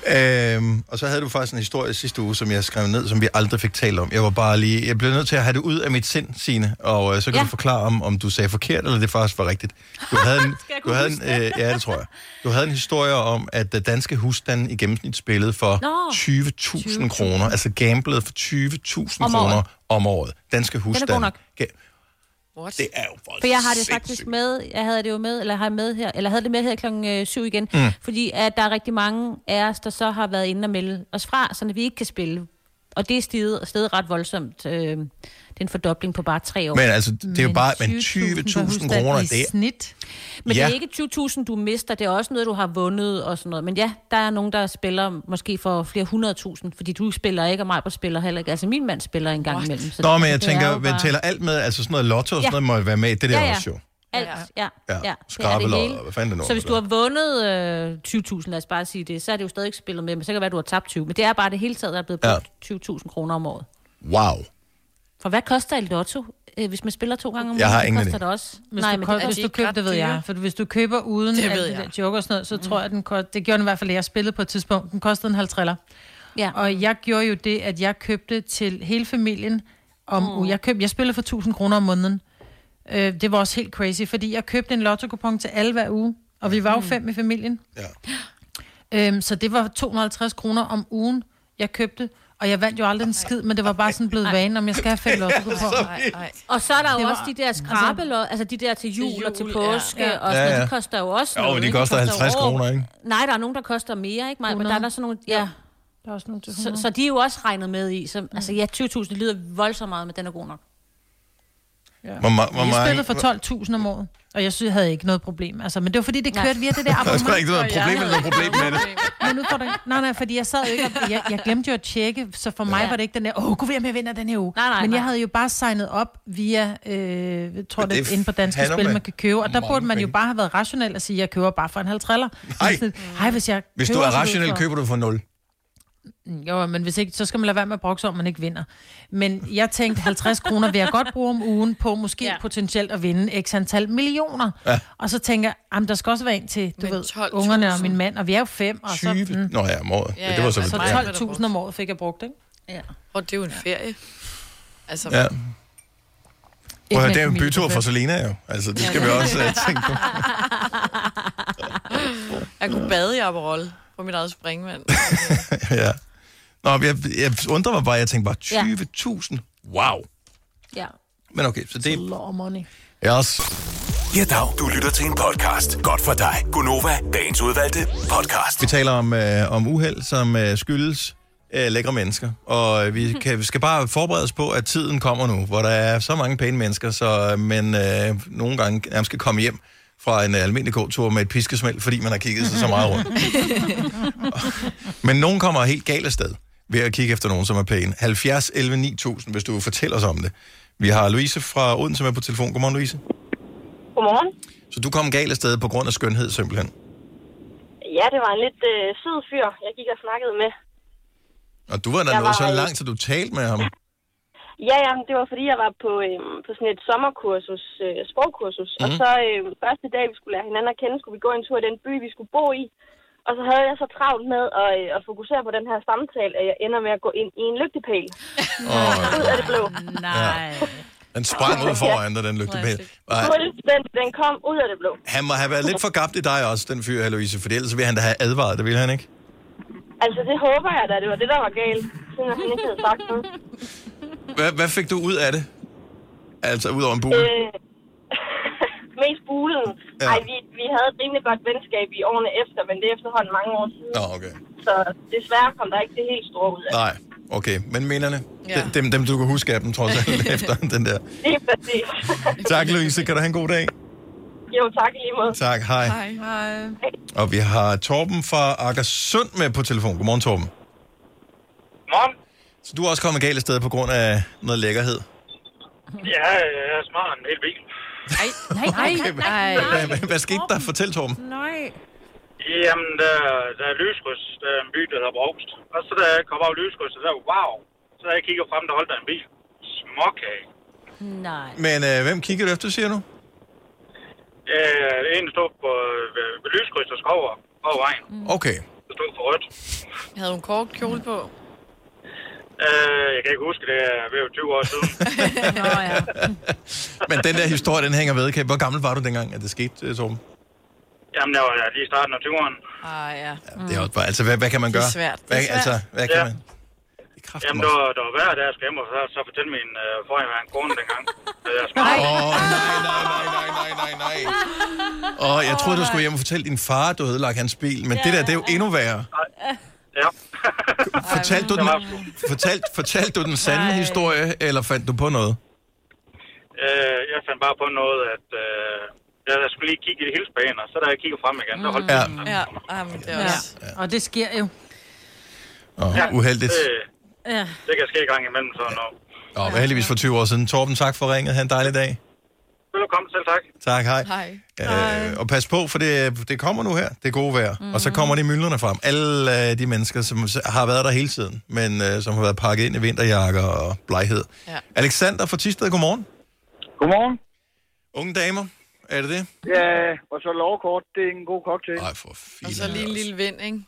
Og så havde du faktisk en historie sidste uge, som jeg skrev ned, som vi aldrig fik talt om. Jeg blev nødt til at have det ud af mit sind, Signe, og så kan du forklare, om du sagde forkert, eller det faktisk var rigtigt. Ja, det tror jeg. Du havde en historie om, at danske husstande i gennemsnit spillede for 20.000 kroner, altså gamblede for 20.000 kroner om året. Danske husstande. Den er god nok. Det er jo for jeg har det faktisk med, jeg havde det jo med, eller havde det med her klokken 7 igen, fordi at der er rigtig mange af os, der så har været inde og melde os fra, så vi ikke kan spille. Og det er steget ret voldsomt. Det er en fordobling på bare 3 år. Men altså, det er jo bare 20.000 kroner, det er snit. Men det er ikke 20.000, du mister, det er også noget, du har vundet og sådan noget. Men ja, der er nogen, der spiller måske for flere 100.000, fordi du spiller ikke, og mig spiller heller ikke. Altså, min mand spiller en gang imellem. Så men jeg tænker, vi tæller alt med, altså sådan noget lotto og sådan noget, må være med i det der også jo. Alt, ja. Skrabelod, hvad fanden det nu? Så hvis du har vundet 20.000, lad os bare sige det, så er det jo stadig ikke spillet med, men så kan det være, at du har tabt 20. Men det er bare det hele taget, der er blevet brugt 20.000 kroner om året. Wow. For hvad koster et lotto, hvis man spiller 2 gange om året? Jeg har ingen koster det også. Hvis du køber, det ved jeg. For hvis du køber uden at joke og sådan noget, så tror jeg, det gjorde den i hvert fald, jeg spillede på et tidspunkt. Den kostede en 50'er. Ja. Og jeg gjorde jo det, at jeg købte til hele familien jeg spillede for 1.000 kroner om måneden. Det var også helt crazy, fordi jeg købte en lotto-kupon til alle hver uge, og vi var jo 5 i familien. Ja. Så det var 250 kroner om ugen, jeg købte, og jeg vandt jo aldrig en skid, men det var bare sådan blevet vane, om jeg skal have 5 lotto-kuponer. Og så er der jo også de der skrabelod, altså de der til jul og til påske, og sådan, de koster jo også noget. De koster 50 kroner, ikke? Nej, der er nogen, der koster mere, ikke? Men der er sådan nogle, der er også nogle så de er jo også regnet med i. Så, altså 20.000 lyder voldsomt meget, men den er god nok. Ja. Jeg spillede for 12.000 om året, og jeg synes, jeg havde ikke noget problem. Altså, men det var fordi, det kørte via det der abonnement. Der var ikke noget problem med det. Men nej, fordi jeg sad jo ikke, jeg glemte jo at tjekke, så for mig var det ikke den der, kunne vi have med at vinde den her uge. Men jeg havde jo bare signet op via, tror det inde på Danske Spil, man kan købe, og der burde man jo bare have været rationel og sige, jeg køber bare for en 50'er. Hvis du er rationel, køber du for 0. Jo, men hvis ikke, så skal man lade være med at brokse, om man ikke vinder. Men jeg tænkte, 50 kroner vil jeg godt bruge om ugen på måske potentielt at vinde x antal millioner. Ja. Og så tænker jeg, der skal også være en til, du ved, ungerne og min mand, og vi er jo 5. Og 20? Så, Nå ja, om året. Ja, det var så 12.000 om året fik jeg brugt, ikke? Ja. Og det er jo en ferie. Altså, ja. Det er jo en bytur for Selena jo. Altså, det skal vi også tænke på. Jeg kunne bade i Aperol på mit eget springvand. Ja. Nå, jeg undrer mig bare, jeg tænkte bare 20.000. Wow. Ja. Men okay, så det er... a lot of money. Yes. Ja, dag. Du lytter til en podcast. Godt for dig. Gonova, dagens udvalgte podcast. Vi taler om uheld, som skyldes lækre mennesker. Og vi skal bare forberede os på, at tiden kommer nu, hvor der er så mange pæne mennesker, men nogle gange nærmest skal komme hjem fra en almindelig gåtur med et piskesmæld, fordi man har kigget sig så meget rundt. Men nogen kommer helt galt af sted ved at kigge efter nogen, som er pæne. 70 11 9000, hvis du fortæller os om det. Vi har Louise fra Odense med på telefon. Godmorgen, Louise. Godmorgen. Så du kom galt af sted på grund af skønhed, simpelthen? Ja, det var en lidt sød fyr, jeg gik og snakkede med. Og du var da nået så langt, at du talte med ham? Ja, det var fordi, jeg var på sådan et sommerkursus, sprogkursus. Og så første dag, vi skulle lære hinanden at kende, skulle vi gå en tur i den by, vi skulle bo i. Og så havde jeg så travlt med at fokusere på den her samtale, at jeg ender med at gå ind i en lygtepæl. Ud af det blå. Nej. Den sprang ud foran dig, den lygtepæl. Den kom ud af det blå. Han må have været lidt for gabt i dig også, den fyr her, Louise, for ellers ville han da have advaret, det ville han ikke? Altså, det håber jeg da, det var det, der var galt, siden han ikke havde sagt noget. Hvad fik du ud af det? Altså, ud over en bule? Mest bulen. Ja. Ej, vi havde et rimelig godt venskab i årene efter, men det er efterhånden mange år siden. Nå, okay. Så desværre kom der ikke det helt store ud af det. Nej, okay. Men minderne? Ja. Dem du kan huske af dem, trods alt, efter den der. Det er præcis. Tak, Louise. Kan du have en god dag? Jo, tak i lige måde. Tak, hej. Hej. Og vi har Torben fra Akersund med på telefon. Godmorgen, Torben. Godmorgen. Så du er også kommet galt af sted på grund af noget lækkerhed? Ja, jeg smager en hel bil. Nej. Hvad skete der? Fortæl, Torben. Nej. Jamen, der er lyskryds, der er en by, der hedder Brogst. Og så da jeg kom over lyskryds, så der wow. Så da jeg kigger frem, der holdt der en bil. Småkage. Nej. Men hvem kigger du efter, siger du? Det ene stod på ved lyskryds og skov over vejen. Okay. Det stod for rødt. Havde hun kort kjole på? Jeg kan ikke huske, det er ved 20 år siden. Men den der historie, den hænger ved. Hvor gammel var du dengang, at det skete, Torben? Jamen, jeg var lige i starten af 20'erne. Ja. Det er også bare, altså, hvad kan man gøre? Det er svært. Hvad kan man? Jamen, der var hver dag, jeg skal hjem, og så fortælle min forhenværende kone dengang. Nej. Jeg troede, du skulle hjem og fortælle din far, at du havde ødelagt hans bil, men det der, det er jo endnu værre. Ja. Fortalte du den sande historie, eller fandt du på noget? Jeg fandt bare på noget, at jeg skulle lige kigge i hilsbanen, og så da jeg kigger frem igen, der holdt den. Det er også. Og det sker jo. Uheldigt. Det kan ske i gang imellem sådan noget. Og heldigvis for 20 år siden. Torben, tak for ringet. Ha' en dejlig dag. Velkommen, selv tak. Tak, hej. Og pas på, for det kommer nu her, det gode vejr. Og så kommer de myldrene frem. Alle de mennesker, som har været der hele tiden, men som har været pakket ind i vinterjakker og bleghed. Ja. Alexander fra Thisted, godmorgen. Godmorgen. Unge damer, er det det? Ja, og så lovkort, det er en god cocktail. Ej, for fint. Og så lige en lille vind, ikke?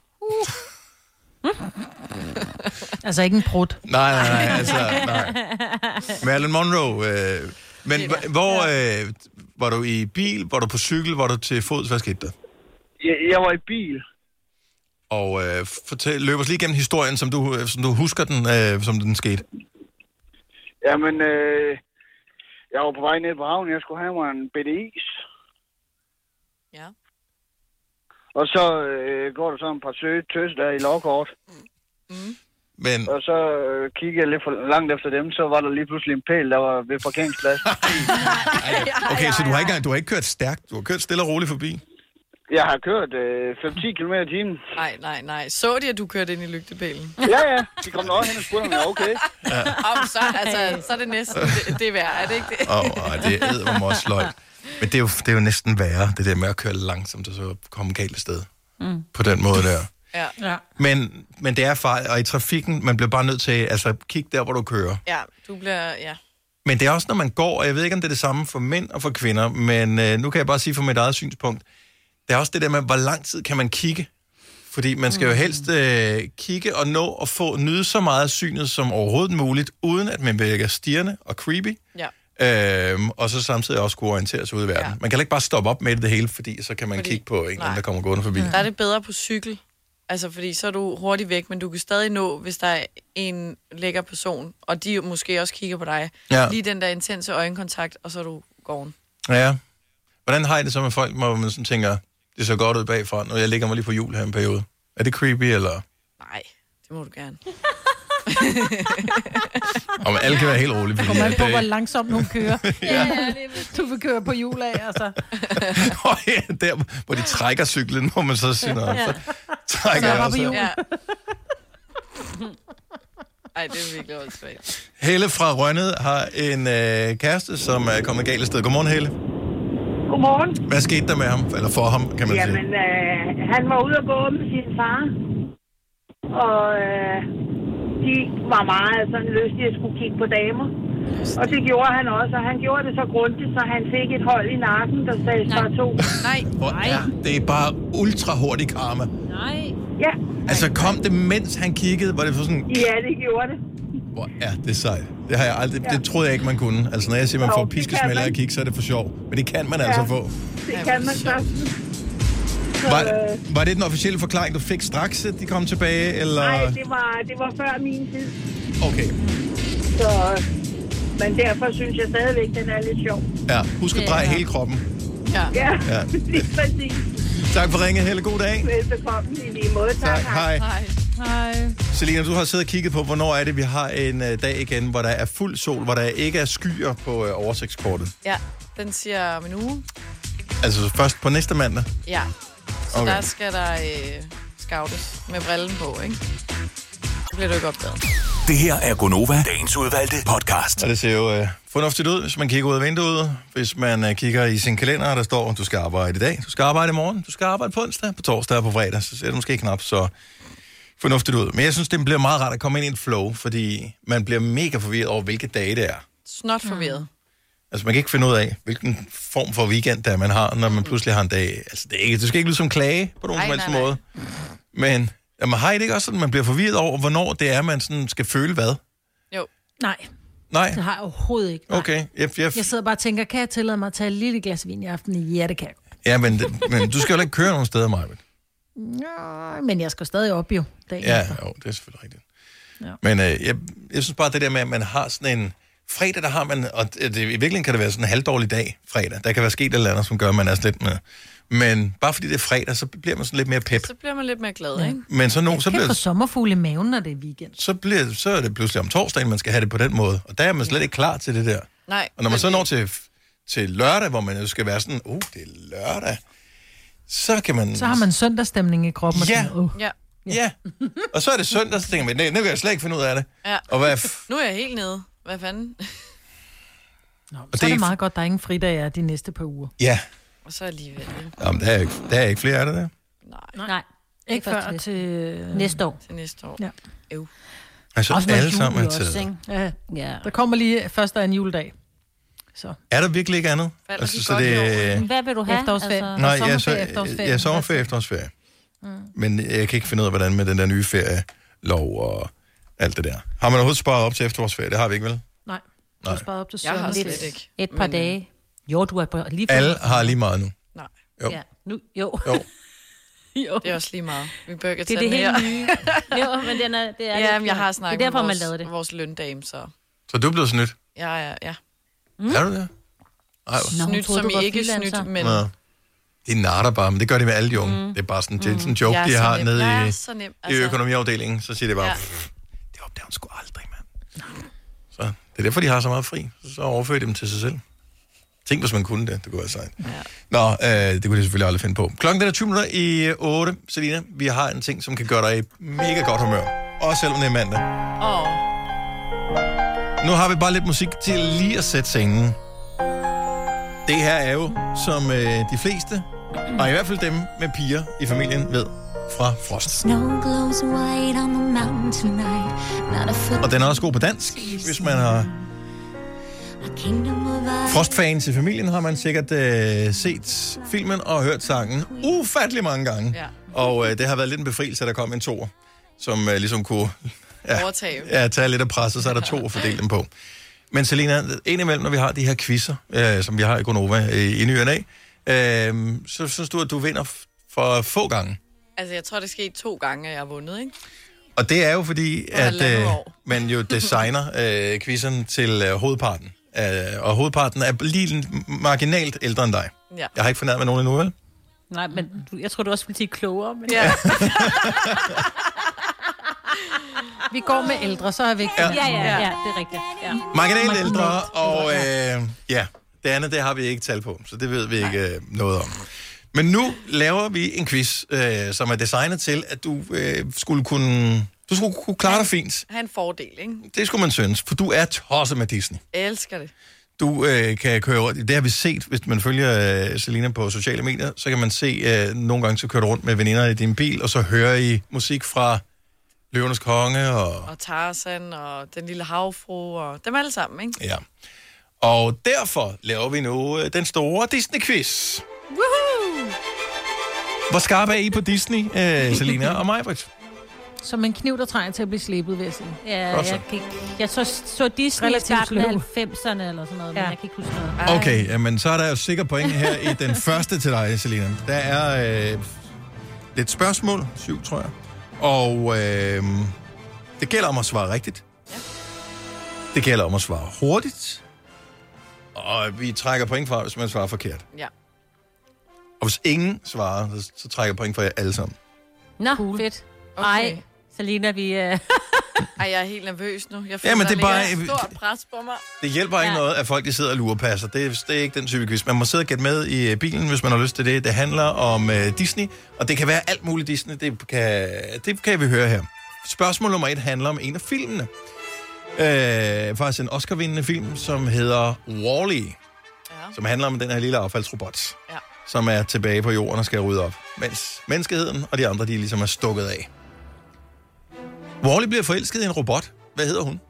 Altså ikke en prut. Nej, nej. Marilyn Monroe. Men hvor var du i bil? Var du på cykel? Var du til fods? Hvad skete der? Jeg var i bil. Og løb os lige gennem historien, som du husker den, som den skete. Jamen, jeg var på vej ned på havnen. Jeg skulle have mig en bitte is. Ja. Og så går der så en par søde tøs der i lovkort. Men... Og så kiggede jeg lidt for langt efter dem, så var der lige pludselig en pæl, der var ved parkeringsplads. Okay, så du har ikke kørt stærkt, du har kørt stille og roligt forbi? Jeg har kørt 5-10 km i timen. Nej. Så de, at du kørte ind i lygtepælen? Ja. De kom nok hen og spurgte, om jeg er okay. Så er det næsten det værd, er det ikke det? Det er eddermame også sløjt. Men det er jo næsten værre, det der med at køre langsomt og så komme galt af sted. På den måde der. Ja. Men det er fejl, og i trafikken, man bliver bare nødt til, altså kig der, hvor du kører. Ja, du bliver, ja. Men det er også, når man går, og jeg ved ikke, om det er det samme for mænd og for kvinder, men nu kan jeg bare sige fra mit eget synspunkt, det er også det der med, hvor lang tid kan man kigge? Fordi man skal jo helst kigge og nå at få nyde så meget af synet som overhovedet muligt, uden at man virker stirrende og creepy. Ja. Og så samtidig også kunne orientere sig ud i verden. Ja. Man kan ikke bare stoppe op med det hele, fordi så kan man kigge på en, der kommer gående forbi. Der er det bedre på cykel. Altså, fordi så er du hurtigt væk, men du kan stadig nå, hvis der er en lækker person, og de måske også kigger på dig. Ja. Lige den der intense øjenkontakt, og så er du gården. Ja. Hvordan har I det så med folk, hvor man sådan tænker, det ser godt ud bagfra, når jeg ligger mig lige på hjul her en periode? Er det creepy, eller? Nej, det må du gerne. Og alle kan være helt rolige. Kommer man på, hvor langsomt hun kører. Du vil køre på hjul af, og så... Der, hvor de trækker cyklen, hvor man så siger noget. Så trækker jeg også. Ja. Ej, det er virkelig også svært. Helle fra Rønnede har en kæreste, som er kommet galt af sted. Godmorgen, Helle. Godmorgen. Hvad skete der med ham? Eller for ham, kan man sige? Jamen, han var ude at gå med sin far. Og de var meget sådan lystige at skulle kigge på damer. Og det gjorde han også, og han gjorde det så grundigt, så han fik et hold i nakken, der sagde bare to. Nej. Det er bare ultra hurtig karma. Nej. Ja. Altså kom det, mens han kiggede? Var det for sådan... Ja, det gjorde det. Hvor er det sejt. Det har jeg aldrig... Ja. Det troede jeg ikke, man kunne. Altså når jeg siger, man får piskesmælder af kig, så er det for sjov. Men det kan man altså få. Det kan man så. Var det den officielle forklaring, du fik straks, at de kom tilbage, eller? Nej, det var før min tid. Okay. Så, men derfor synes jeg stadigvæk, den er lidt sjov. Ja, husk at dreje hele kroppen. Ja. Lige præcis. Tak for ringet, Helle. God dag. Velbekomme i lige måde. Tak. Hej. Hej. Selina, du har siddet og kigget på, hvornår er det, vi har en dag igen, hvor der er fuld sol, hvor der ikke er skyer på oversigtskortet. Ja, den siger om en uge. Altså først på næste mandag? Ja. Så okay. Der skal der scoutes med brillen på, ikke? bliver du ikke opdaget. Det her er Gonova, dagens udvalgte podcast. Og det ser jo fornuftigt ud, hvis man kigger ud af vinduet. Hvis man kigger i sin kalender, der står, du skal arbejde i dag, du skal arbejde i morgen, du skal arbejde på onsdag, på torsdag og på fredag. Så ser det måske knap så fornuftigt ud. Men jeg synes, det bliver meget rart at komme ind i et flow, fordi man bliver mega forvirret over, hvilke dage det er. Snot forvirret. Altså, man kan ikke finde ud af, hvilken form for weekend der man har, når man pludselig har en dag. Altså, det skal ikke lyde som klage på nogen som helst måde. Men man har ikke også sådan, man bliver forvirret over, hvornår det er, man sådan skal føle hvad? Jo. Nej. Nej? Det har jeg overhovedet ikke. Nej. Okay. Jeg sidder bare og tænker, kan jeg tillade mig at tage et lille glas vin i aften? Ja, det kan jeg. Ja, men du skal jo ikke køre nogen steder, Maja. Ja, men jeg skal stadig op jo. Ja, jo, det er selvfølgelig rigtigt. Ja. Men jeg synes bare, det der med, at man har sådan en... Fredag, der har man... Og i virkeligheden kan det være sådan en halvdårlig dag, fredag. Der kan være sket et eller andet, som gør, at man er lidt med... Men bare fordi det er fredag, så bliver man sådan lidt mere pep. Så bliver man lidt mere glad, ikke? Men så nogen, så bliver det sommerfugle i maven, når det er weekend. Så er det pludselig om torsdagen, man skal have det på den måde. Og der er man slet ikke klar til det der. Nej. Og når man så når til lørdag, hvor man jo skal være sådan, det er lørdag, så kan man... Så har man søndagsstemning i kroppen. Ja. Og ja. Og så er det søndag, så tænker man, nej, nu kan jeg slet ikke finde ud af det. Ja. Og nu er jeg helt nede. Hvad fanden? Nå, så er det meget godt, der er ingen fridag er de næste par uger. Ja. Og så alligevel. Jamen, der er ikke flere af det der. Nej. Ikke før til næste år. Til næste år. Ja. Altså, også alle sammen er taget. Ja. Der kommer lige først af en juledag. Så. Er der virkelig ikke andet? Altså, så det... Hvad vil du have? Efterårsferie. Nej, sommerferie, efterårsferie. Men jeg kan ikke finde ud af, hvordan med den der nye ferielov og alt det der. Har man overhovedet sparet op til efterårsferie? Det har vi ikke, vel? Nej. Du har sparet op til jeg har slet ikke. Et par dage. Jo, du er lige... Alle har lige meget nu. Nej. Jo. Ja, nu, jo. Jo. Det er også lige meget. Vi bør ikke det er det helt nye. Jo, men det er ja, men jeg har snakket derfor, med vores løndame, så... Så du er blevet snydt? Ja. Er du det? Snydt, som I ikke snydt, men... Nå. De natter bare, men det gør de med alle de unge. Det er bare sådan, det er sådan en joke, de har nede i økonomiafdelingen. Så siger det bare, det opdager hun sgu aldrig, mand. Så det er derfor, de har så meget fri. Så overfører de dem til sig selv. Tænk, hvis man kunne det. Det kunne være sejt. Ja. Nå, det kunne de selvfølgelig aldrig finde på. Klokken er 7:20. Selina, vi har en ting, som kan gøre dig i mega godt humør. Også selvom det er mandag. Nu har vi bare lidt musik til lige at sætte scenen. Det her er jo, som de fleste, og i hvert fald dem med piger i familien, ved fra Frost. Og den er også god på dansk, hvis man har Frost-fans i familien, har man sikkert set filmen og hørt sangen ufattelig mange gange. Ja. Og det har været lidt en befrielse, at der kom en toer, som ligesom kunne tage lidt af presset, så er der to at fordele dem på. Men Selina, indimellem, når vi har de her quizzer, som vi har i Gonova i ny og næ, så synes du, at du vinder for få gange. Altså, jeg tror, det skete 2 gange, at jeg har vundet, ikke? Og det er jo fordi, at man jo designer quizzerne til hovedparten. Og hovedparten er lige marginalt ældre end dig. Ja. Jeg har ikke fundet med nogen endnu, vel? Nej, men jeg tror, du også vil sige klogere. Men... Ja. Vi går med ældre, så er vi ikke... Ja, det er rigtigt. Ja. Marginalt ældre, og det andet, det har vi ikke tal på, så det ved vi ikke noget om. Men nu laver vi en quiz, som er designet til, at du skulle kunne klare dig fint. Have en fordel, ikke? Det skulle man synes, for du er tosset med Disney. Jeg elsker det. Du kan køre rundt. Det har vi set, hvis man følger Selina på sociale medier, så kan man se, nogle gange så kører du rundt med veninder i din bil, og så hører I musik fra Løvernes Konge og Tarzan og Den Lille Havfru og dem alle sammen, ikke? Ja. Og derfor laver vi nu den store Disney-quiz. Woohoo! Hvor skarp er I på Disney, Selina og Maj-Brit? Som en kniv, der trænger til at blive slebet, vil jeg sige. Ja, jeg så Disney i starten af 90'erne eller sådan noget, men jeg kan ikke huske noget. Okay, men så er der jo sikker point her i den første til dig, Selina. Der er et spørgsmål, 7, tror jeg. Og det gælder om at svare rigtigt. Ja. Det gælder om at svare hurtigt. Og vi trækker point fra, hvis man svarer forkert. Ja. Og hvis ingen svarer, så trækker point fra jer alle sammen. Nå, fedt. Okay. Ej, Selina, vi... Ej, jeg er helt nervøs nu. Jeg føler, det er et stort pres på mig. Det hjælper ikke noget, at folk de sidder og lurepasser. Det er ikke den type quiz. Man må sidde og gætte med i bilen, hvis man har lyst til det. Det handler om Disney, og det kan være alt muligt Disney. Det kan vi høre her. Spørgsmål nummer 1 handler om en af filmene. Faktisk en Oscar-vindende film, som hedder Wall-E. Som handler om den her lille affaldsrobot, som er tilbage på jorden og skal rydde op, mens menneskeheden og de andre, de ligesom er stukket af. Wall-E bliver forelsket i en robot. Hvad hedder hun?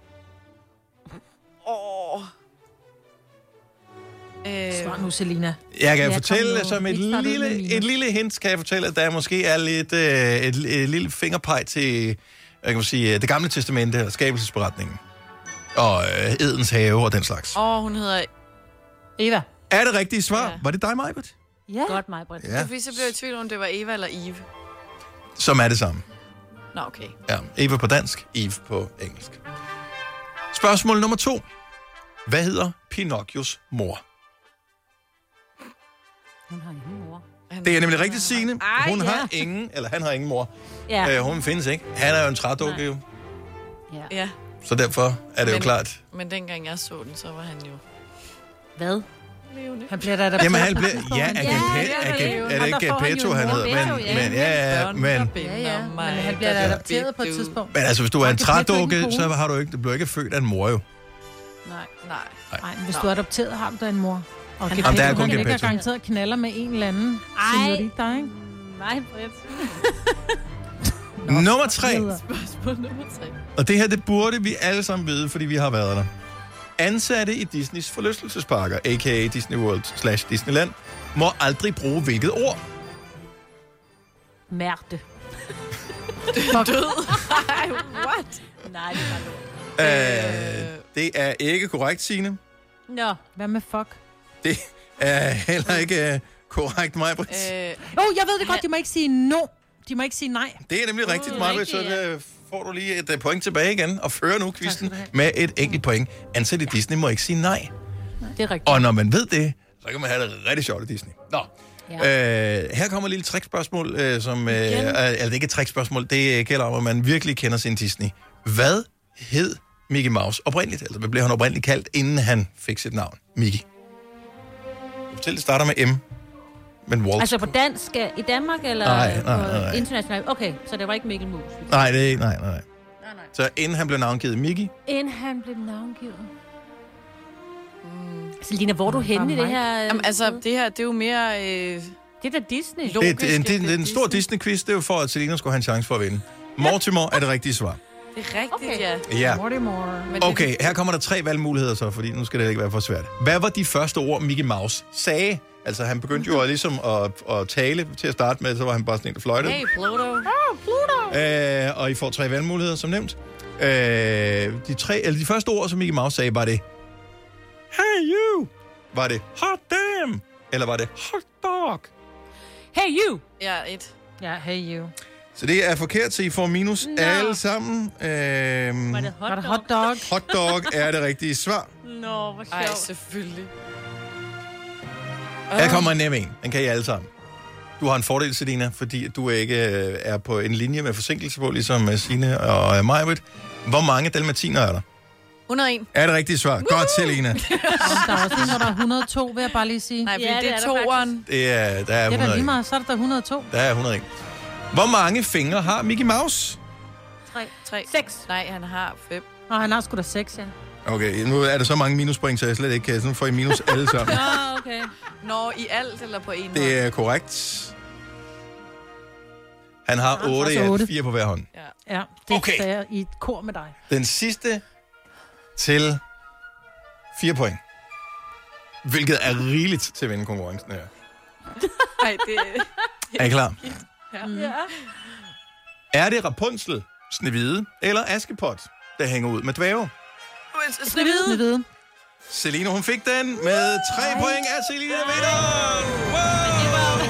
Svar nu, Selina. Jeg kan fortælle, som et lille hint, kan jeg fortælle, at der måske er lidt et lille fingerpeg til, jeg kan sige, det gamle testamente, og skabelsesberetningen. Og Edens have og den slags. Hun hedder Eva. Er det rigtige svar? Ja. Var det dig, Majbert? Ja. Godt, Majbert. Ja. Fordi så blev jeg i tvivl om, det var Eva eller Eve. Som er det samme. Nå, okay. Ja, Eva på dansk, Eve på engelsk. Spørgsmål nummer 2. Hvad hedder Pinocchios mor? Hun har ingen mor. Det er nemlig rigtigt, Signe. Hun har ingen, eller han har ingen mor. Ja. Hun findes ikke. Han er jo en trædukke jo. Ja. Så derfor er det jo klart. Men dengang jeg så den, så var han jo... Hvad? Han bliver da adapteret. Jamen, han bliver... Ja, er det ikke Gepetto, han hedder? Men han bliver da adapteret på et tidspunkt. Men altså, hvis du er en trædukke, så har du ikke, du bliver ikke født af en mor jo. Nej, men hvis du er adopteret, har du da en mor. Og Gepetto, der er kun han Gepetto. ligger garanteret knaller med en eller anden. Senorita, ikke? Nej, Britt. Nummer 3. Spørgsmål nummer 3. Og det her, det burde vi alle sammen vide, fordi vi har været der. Ansatte i Disneys forlystelsesparker, a.k.a. Disney World / Disneyland, må aldrig bruge hvilket ord? Mærte. Død. What? Nej, det var lort. Det er ikke korrekt, Signe. Nå. Hvad med fuck? Det er heller ikke korrekt, Majbrit. Jeg ved det godt, de må ikke sige no. De må ikke sige nej. Det er nemlig rigtigt, Majbrit, så får du lige et point tilbage igen, og fører nu quizzen med et enkelt point. Ansat i Disney må ikke sige nej. Det er rigtigt. Og når man ved det, så kan man have det rigtig sjovt i Disney. Nå. Ja. Her kommer et lille trickspørgsmål, som... altså ikke et trickspørgsmål, det gælder om, at man virkelig kender sin Disney. Hvad hed Mickey Mouse oprindeligt? Altså, hvad blev han oprindeligt kaldt, inden han fik sit navn? Mickey. Fortæl, det starter med M. Men Walt. Altså på dansk i Danmark, eller nej. internationalt? Okay, så det var ikke Mikkel Mus. Nej, det er ikke. Nej. Så inden han blev navngivet Mickey? Inden han blev navngivet. Selina, hvor er du henne i det her? Jamen, altså, det her, det er jo mere... det er da Disney. Det er en stor Disney-quiz. Det er jo for, at Selina skulle have en chance for at vinde. Mortimer er det rigtige svar. Det er rigtigt, okay. Ja. Mortimer. Okay, her kommer der 3 valgmuligheder så, fordi nu skal det ikke være for svært. Hvad var de første ord, Mickey Mouse sagde? Altså, han begyndte jo ligesom at tale til at starte med, så var han bare sådan en, der fløjtede. Hey, Pluto. Pluto. Og I får 3 valgmuligheder, som nemt. De første ord, som Mickey Mouse sagde, var det Hey you! Var det hot damn? Eller var det hot dog? Hey you! Ja, 1. Ja, hey you. Så det er forkert, så I får minus alle sammen. Var det hot dog? Hot dog er det rigtige svar. Nå, hvor sjovt. Ej, selvfølgelig. Her kommer en nem en. Den kan I alle sammen. Du har en fordel, Selina, fordi du ikke er på en linje med forsinkelse på, ligesom Signe og Majbrit. Hvor mange dalmatiner er der? 101. Er det rigtige svar? Godt, Selina. Der er også en, hvor der er 102, vil jeg bare lige sige. Nej, det er toeren. Der er 101. Det er da lige meget, så er der 102. Der er 101. Hvor mange fingre har Mickey Mouse? 3. 6. Nej, han har 5. Og han har sgu da 6, ja. Okay, nu er der så mange minuspoint, så jeg slet ikke kan. Så nu får I minus alle sammen. Nå, okay. Nå, i alt eller på en Det er korrekt. Han har 8, ja, 4 på hver hånd. Ja, det er i et kor med dig. Den sidste til 4 point. Hvilket er rigeligt til at vinde konkurrencen her. Nej, det Er I klar? Ja. Er det Rapunzel, Snehvide eller Askepot, der hænger ud med dvæve? Snehvide. Selina, hun fik den med 3 point af Selina vinder. Wow!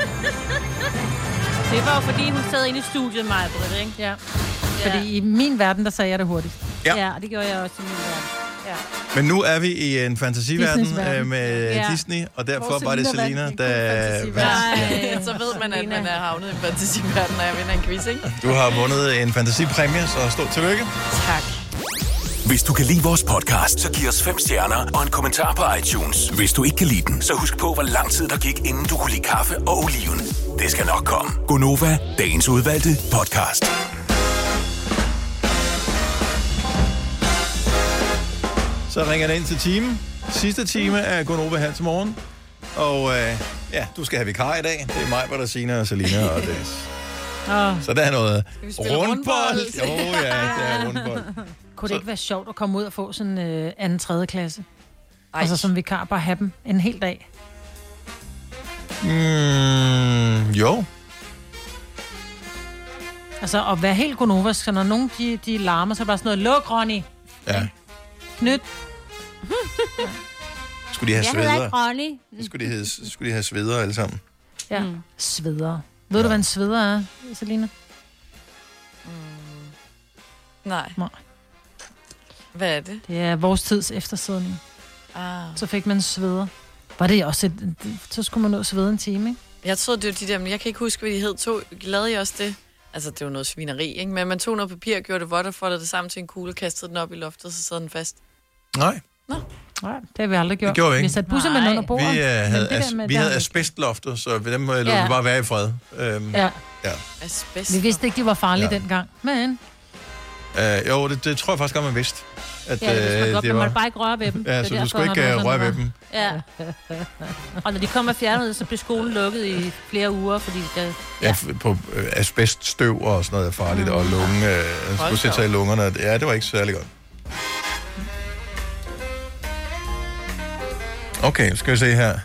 Det var jo fordi, hun sad inde i studiet med mig, ikke? Ja. Fordi i min verden, der sagde jeg det hurtigt. Ja, og det gjorde jeg også i min verden. Ja. Men nu er vi i en fantasiverden med Disney, og derfor var det Selina, der vandt. Så ved man, at man er havnet i en fantasiverden, når jeg vinder en quiz, ikke? Du har vundet en fantasipræmie, så stort tillykke. Tak. Hvis du kan lide vores podcast, så giv os 5 stjerner og en kommentar på iTunes. Hvis du ikke kan lide den, så husk på, hvor lang tid der gik, inden du kunne lide kaffe og oliven. Det skal nok komme. Gonova, dagens udvalgte podcast. Så ringer det ind til timen. Sidste time af Gonova her til morgen. Og ja, du skal have vikar i dag. Det er mig, hvor der Signe og Selina og Dennis. Så der er noget rundbold. Jo, ja, det er rundbold. Kunne det ikke være sjovt at komme ud og få sådan anden, tredje klasse? Altså som vikar, bare have dem en hel dag. Jo. Altså at være helt gonovask, så når nogen de larmer, så er bare sådan noget, luk, Ronny. Ja. Knyt. Skulle de have sveder? Jeg hedder ikke Ronny. Skulle de have sveder alle sammen? Ja, sveder. Ved du, hvad en sveder er, Selina? Nej. Hvad er det? Det er vores tids eftersidning. Så fik man sveder. Var det også så skulle man nå at svede en time, ikke? Jeg troede, det var de der, men jeg kan ikke huske, hvad de hed. Lavede I også det? Altså, det var noget svineri, ikke? Men man tog noget papir, gjorde det vådt og foldede det sammen til en kugle, kastede den op i loftet, så sad den fast. Nej. Nå. Nej, det har vi aldrig gjort. Det gjorde vi ikke. Vi satte bussemænd under bordet. Vi havde asbestlofter, så dem lod vi bare være i fred. Ja. Asbest. Vi vidste ikke, de var farlige dengang. Men... jo, det tror jeg faktisk godt, man vidste. At, ja, det vidste man godt, men man må bare ikke røre ved dem. Ja, så du skulle ikke røre ved dem. Ja. Og når de kom og fjernede, så blev skolen lukket i flere uger, fordi der... Ja, på asbeststøv og sådan noget er farligt, og lunge, skulle sætte sig i lungerne. Ja, det var ikke særlig godt. Okay, skal vi se her.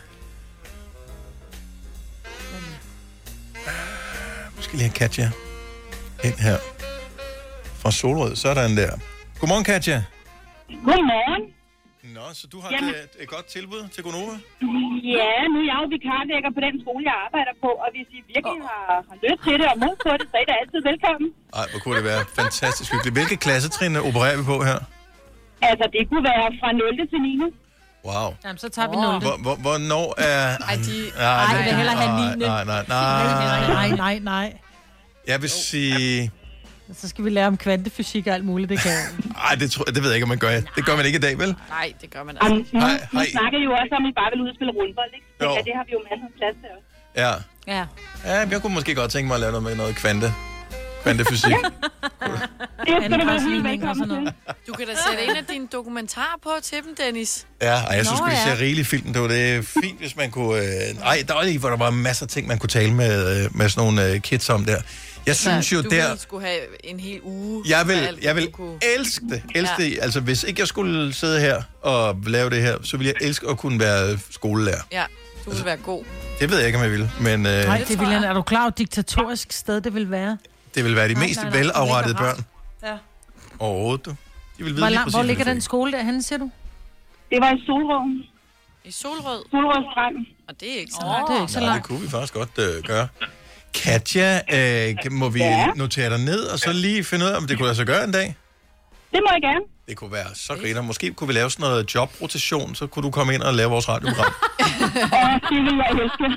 Måske lige have Katja ind her. Fra Solrød, sådan der. Godmorgen, Katja. Godmorgen. Nå, så du har et godt tilbud til Gonova? Ja, nu er jeg jo vikarlægger på den skole, jeg arbejder på, og hvis I virkelig har lyst til det og mod på det, så er I da altid velkommen. Ej, hvor kunne det være fantastisk hyggeligt. Hvilke klassetrin opererer vi på her? Altså, det kunne være fra 0. til 9. Wow. Jamen, så tager vi 0. Hvornår er... Ej, jeg vil hellere have 9. Nej. Jeg vil sige... Så skal vi lære om kvantefysik og alt muligt, det kan jeg. Ej, det ved jeg ikke, om man gør. Det gør man ikke i dag, vel? Nej, det gør man altså. Nu snakker jo også om, at I bare vil ud og spille rundbold, ikke? Ja, det har vi jo masser af plads til også. Ja, jeg kunne måske godt tænke mig at lave noget med noget kvantefysik. Det skal du være helt velkommen til. Du kan da sætte en af dine dokumentarer på til dem, Dennis. Ja, og jeg synes, vi ser rigeligt film. Det er fint, hvis man kunne... der var lige, hvor der var masser af ting, man kunne tale med sådan nogle kids om der. Jeg synes jo, du ville skulle have en hel uge. Jeg vil elske det. Altså, hvis ikke jeg skulle sidde her og lave det her, så ville jeg elske at kunne være skolelærer. Ja, du ville være god. Det ved jeg ikke, om jeg vil. Men, nej, det vil jeg. Er du klar over, diktatorisk sted det vil være? Det vil være de mest velafrettede børn. Ja. Overhovedet, du. De vil vide lige præcis, hvor ligger den skole derhenne, siger du? Det var i Solrød. I Solrød? Solrød Strand. Og det er ikke så langt. Det er ikke så langt. Det kunne vi faktisk godt gøre. Katja, må vi notere dig ned, og så lige finde ud af, om det kunne lade sig gøre en dag? Det må jeg gerne. Det kunne være så griner. Måske kunne vi lave sådan noget jobrotation, så kunne du komme ind og lave vores radioprogram. Det vil jeg elske.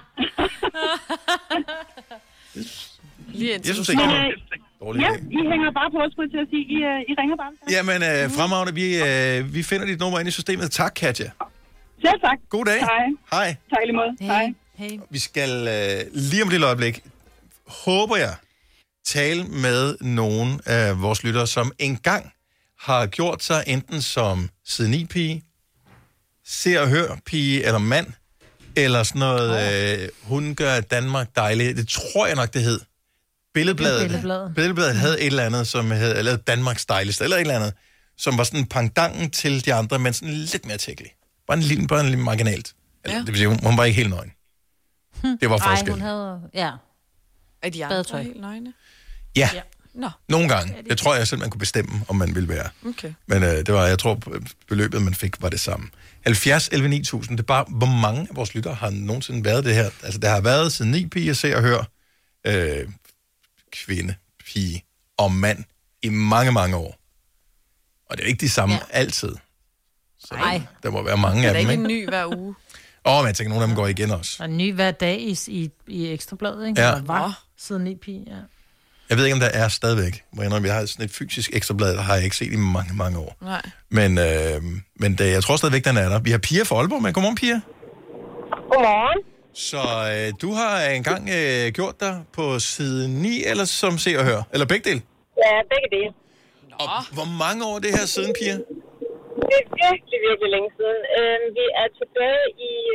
Jeg synes ikke, det er dårligt. Ja, I hænger bare på, skulle til at sige. I ringer bare. Jamen, fremragende. Vi finder dit nummer ind i systemet. Tak, Katja. Selv tak. God dag. Hej. Tak i lige måde. Hej. Hey. Vi skal lige om et lille øjeblik, håber jeg, tale med nogen af vores lyttere, som engang har gjort sig enten som side 9-pige, ser og hør pige eller mand, eller sådan noget, hun gør Danmark dejligt. Det tror jeg nok, det hed. Billedbladet havde et eller andet, som havde lavet Danmarks dejligste, eller et eller andet, som var sådan pangdangen til de andre, men sådan lidt mere tækkelig. Bare en lille marginalt. Ja. Det vil sige, hun var ikke helt nøgen. Det var forskel. Nej, hun havde... Ja. Er de andre helt nøgne? Ja. Nogle gange. Det tror jeg selv, man kunne bestemme, om man ville være. Okay. Men det var, jeg tror, beløbet, man fik, var det samme. 70 11 9000, det er bare, hvor mange af vores lyttere har nogensinde været det her? Altså, der har været siden 9 piger, ser og hør kvinde, pige og mand i mange, mange år. Og det er jo ikke de samme altid. Så der må være mange af dem, ikke? Det er ikke en ny hver uge. Men jeg tænker, nogle af dem går igen også. Og en ny hver dag i Ekstrabladet, ikke? Ja. Var siden 9 pige, ja. Jeg ved ikke, om der er stadigvæk. Jeg har sådan et fysisk Ekstrablad, der har jeg ikke set i mange, mange år. Nej. Men jeg tror stadigvæk, den er der. Vi har Pia fra Aalborg med. Godmorgen, Pia. Godmorgen. Så du har engang gjort dig på side 9, eller som se og hør? Eller begge dele? Ja, begge dele. Og hvor mange år er det her siden, Pia? Det er virkelig, virkelig længe siden. Vi er tilbage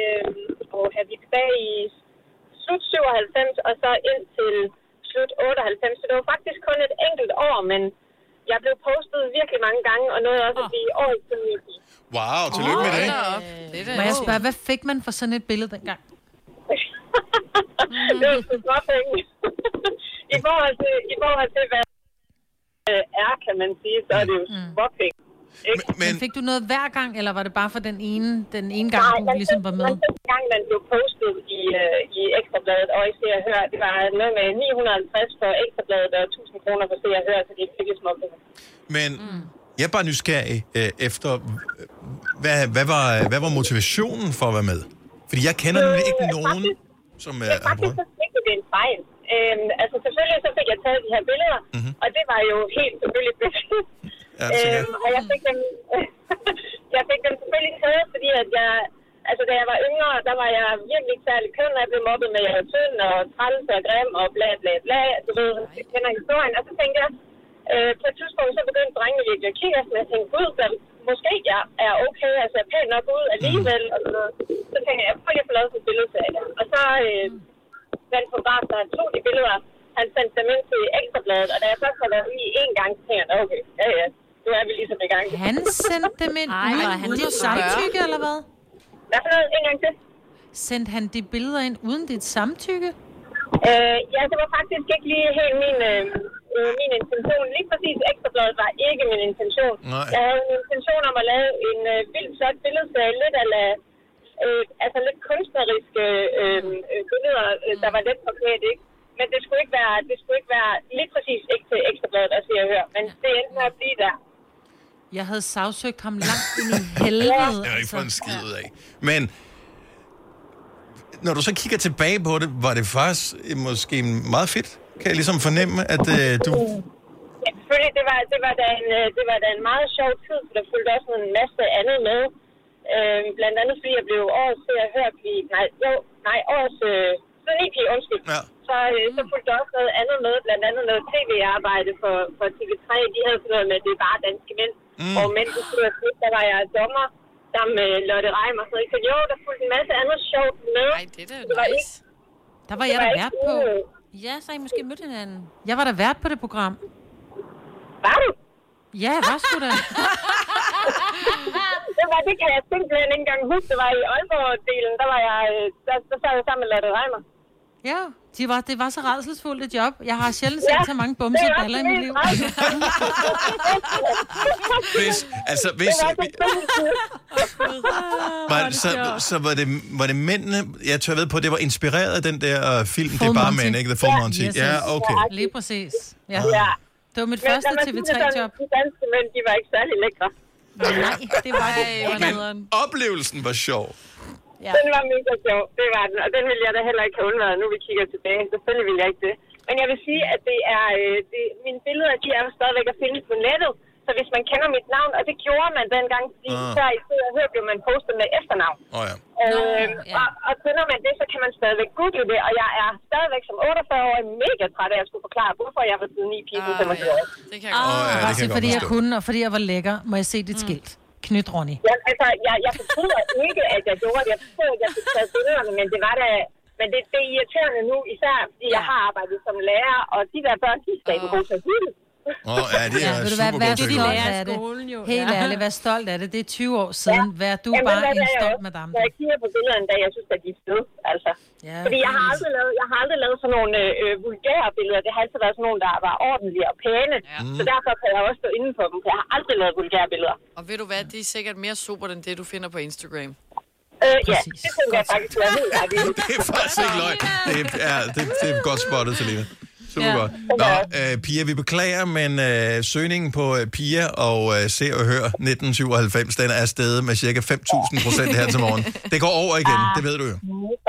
i slut 97, og så ind til slut 98. Så det var faktisk kun et enkelt år, men jeg blev postet virkelig mange gange, og nåede også at blive årets community. Wow, tillykke med det. Må jeg spørge, hvad fik man for sådan et billede dengang? Det var så småpenge. I forhold til, hvad kan man sige, så er det jo småpenge. Men fik du noget hver gang, eller var det bare for den ene gang, du ligesom var med? Nej, den gang, man blev postet i Ekstrabladet og i Se og Hør, det var noget med 950 for Ekstrabladet og 1000 kroner for Se og Hør, så det er virkelig småpenge. Men jeg er bare nysgerrig efter, hvad var motivationen for at være med? Fordi jeg kender nemlig ikke nogen, som er... Det er faktisk så sikkert, det er en fejl. Altså selvfølgelig så fik jeg taget de her billeder, og det var jo helt selvfølgelig fedt. Og jeg fik dem selvfølgelig taget, fordi at da jeg var yngre, der var jeg virkelig ikke særlig køn, og jeg blev mobbet med, at jeg var tynd og træls og grim og bla bla bla. Du ved, jeg kender historien. Og så tænkte jeg, på et tidspunkt, så begyndte drengene virkelig at kigge efter mig, og jeg tænkte, gud, måske jeg er okay, altså jeg er pænt nok ud alligevel. Og så tænkte jeg, prøv lige at få lavet sådan et billede til jer. Og så den fotograf, der tog de billeder, han sendte dem ind til Ekstrabladet, og da jeg først havde været i en gang, så tænkte jeg, okay, ja, nu er vi ligesom i gang. Han sendte dem ind uden dit samtykke, eller hvad? Hvad for noget? En gang til. Sendte han de billeder ind uden dit samtykke? Ja, det var faktisk ikke lige helt min intention. Lige præcis Ekstrabladet var ikke min intention. Nej. Jeg havde en intention om at lave en vildt flot billedserie, lidt kunstneriske billeder, der var let forklædt, ikke? Men det skulle ikke være lige præcis ikke til Ekstrabladet at Se og Hør, men det endte med at blive der. Jeg havde sagsøgt ham langt ind i helvede. Jeg har ikke fået en skid ud af. Men når du så kigger tilbage på det, var det faktisk måske meget fedt? Kan jeg ligesom fornemme, at du... Ja, selvfølgelig. Det var da en meget sjov tid, for der fulgte også en masse andet med. Blandt andet fordi jeg blev årets Se og Hør pige. Årets pige, undskyld. Ja. Så fulgte der også noget andet med, blandt andet noget tv-arbejde for TV3. De havde sådan noget med, det er bare danske mænd. Og mænd, der var jeg dommer sammen med Lotte Reimer. Så jo, der fulgte en masse andet sjovt med. Ej, det er da nice. Der var jeg da vært på. Ja, så har I måske mødt hinanden. Jeg var da vært på det program. Var du? Ja, var sgu da. Det kan jeg simpelthen ikke engang huske. Det var i Aalborg-delen, der var jeg, der sad jeg sammen med Lotte Reimer. Ja, det var så rædselsfuldt et job. Jeg har sjældent set så mange bumser baller i mit liv. Var det mændene, jeg tør ved på, det var inspireret af den der film, Det er bare mænd, ikke? The Full Monty. Ja, okay. Lige præcis. Ja. Det var mit første TV3-job. De danske mænd, de var ikke særlig lækre. Nej, det var det. Men oplevelsen var sjov. Ja. Den var mega sjov, det var den, og den ville jeg da heller ikke have undværet, nu vi kigger tilbage. Selvfølgelig ville jeg ikke det. Men jeg vil sige, at det er mine billeder, de er jo stadigvæk at finde på nettet. Så hvis man kender mit navn, og det gjorde man dengang, fordi før i stedet hør blev man postet med efternavn. Og finder man det, så kan man stadigvæk google det, og jeg er stadigvæk som 48 år mega træt af, at jeg skulle forklare, hvorfor jeg var siden 9 piger, 25 år. Det kan jeg godt. Bare fordi jeg kunne, og fordi jeg var lækker, må jeg se dit skilt. Knyt, Ronny. Ja, altså, jeg fortryder ikke, at jeg gjorde det. Jeg fortryder, at jeg fik taget billederne, men det var da... Men det er irriterende nu, især fordi jeg har arbejdet som lærer, og de der børn, de skal ikke gå til hylde. Ja, det er super godt til at helt ærligt, vær stolt af det. Det er 20 år siden. Vær du bare en stolt madame. Når jeg kigger på billederne, da jeg synes, at de er fede, altså. Ja, fordi jeg har aldrig lavet sådan nogle vulgære billeder. Det har altid været sådan nogle, der var ordentlige og pæne. Ja. Så derfor kan jeg også stå inden for dem, for jeg har aldrig lavet vulgære billeder. Og ved du hvad, de er sikkert mere super end det, du finder på Instagram. Ja, det tænker jeg faktisk, at jeg ved, at det er faktisk ikke løgn. Det er godt spottet, Selina. Super godt. Nå, Pia, vi beklager, men søgningen på Pia og Se og Hør 1997, den er steget med cirka 5.000% her til morgen. Det går over igen, det ved du jo.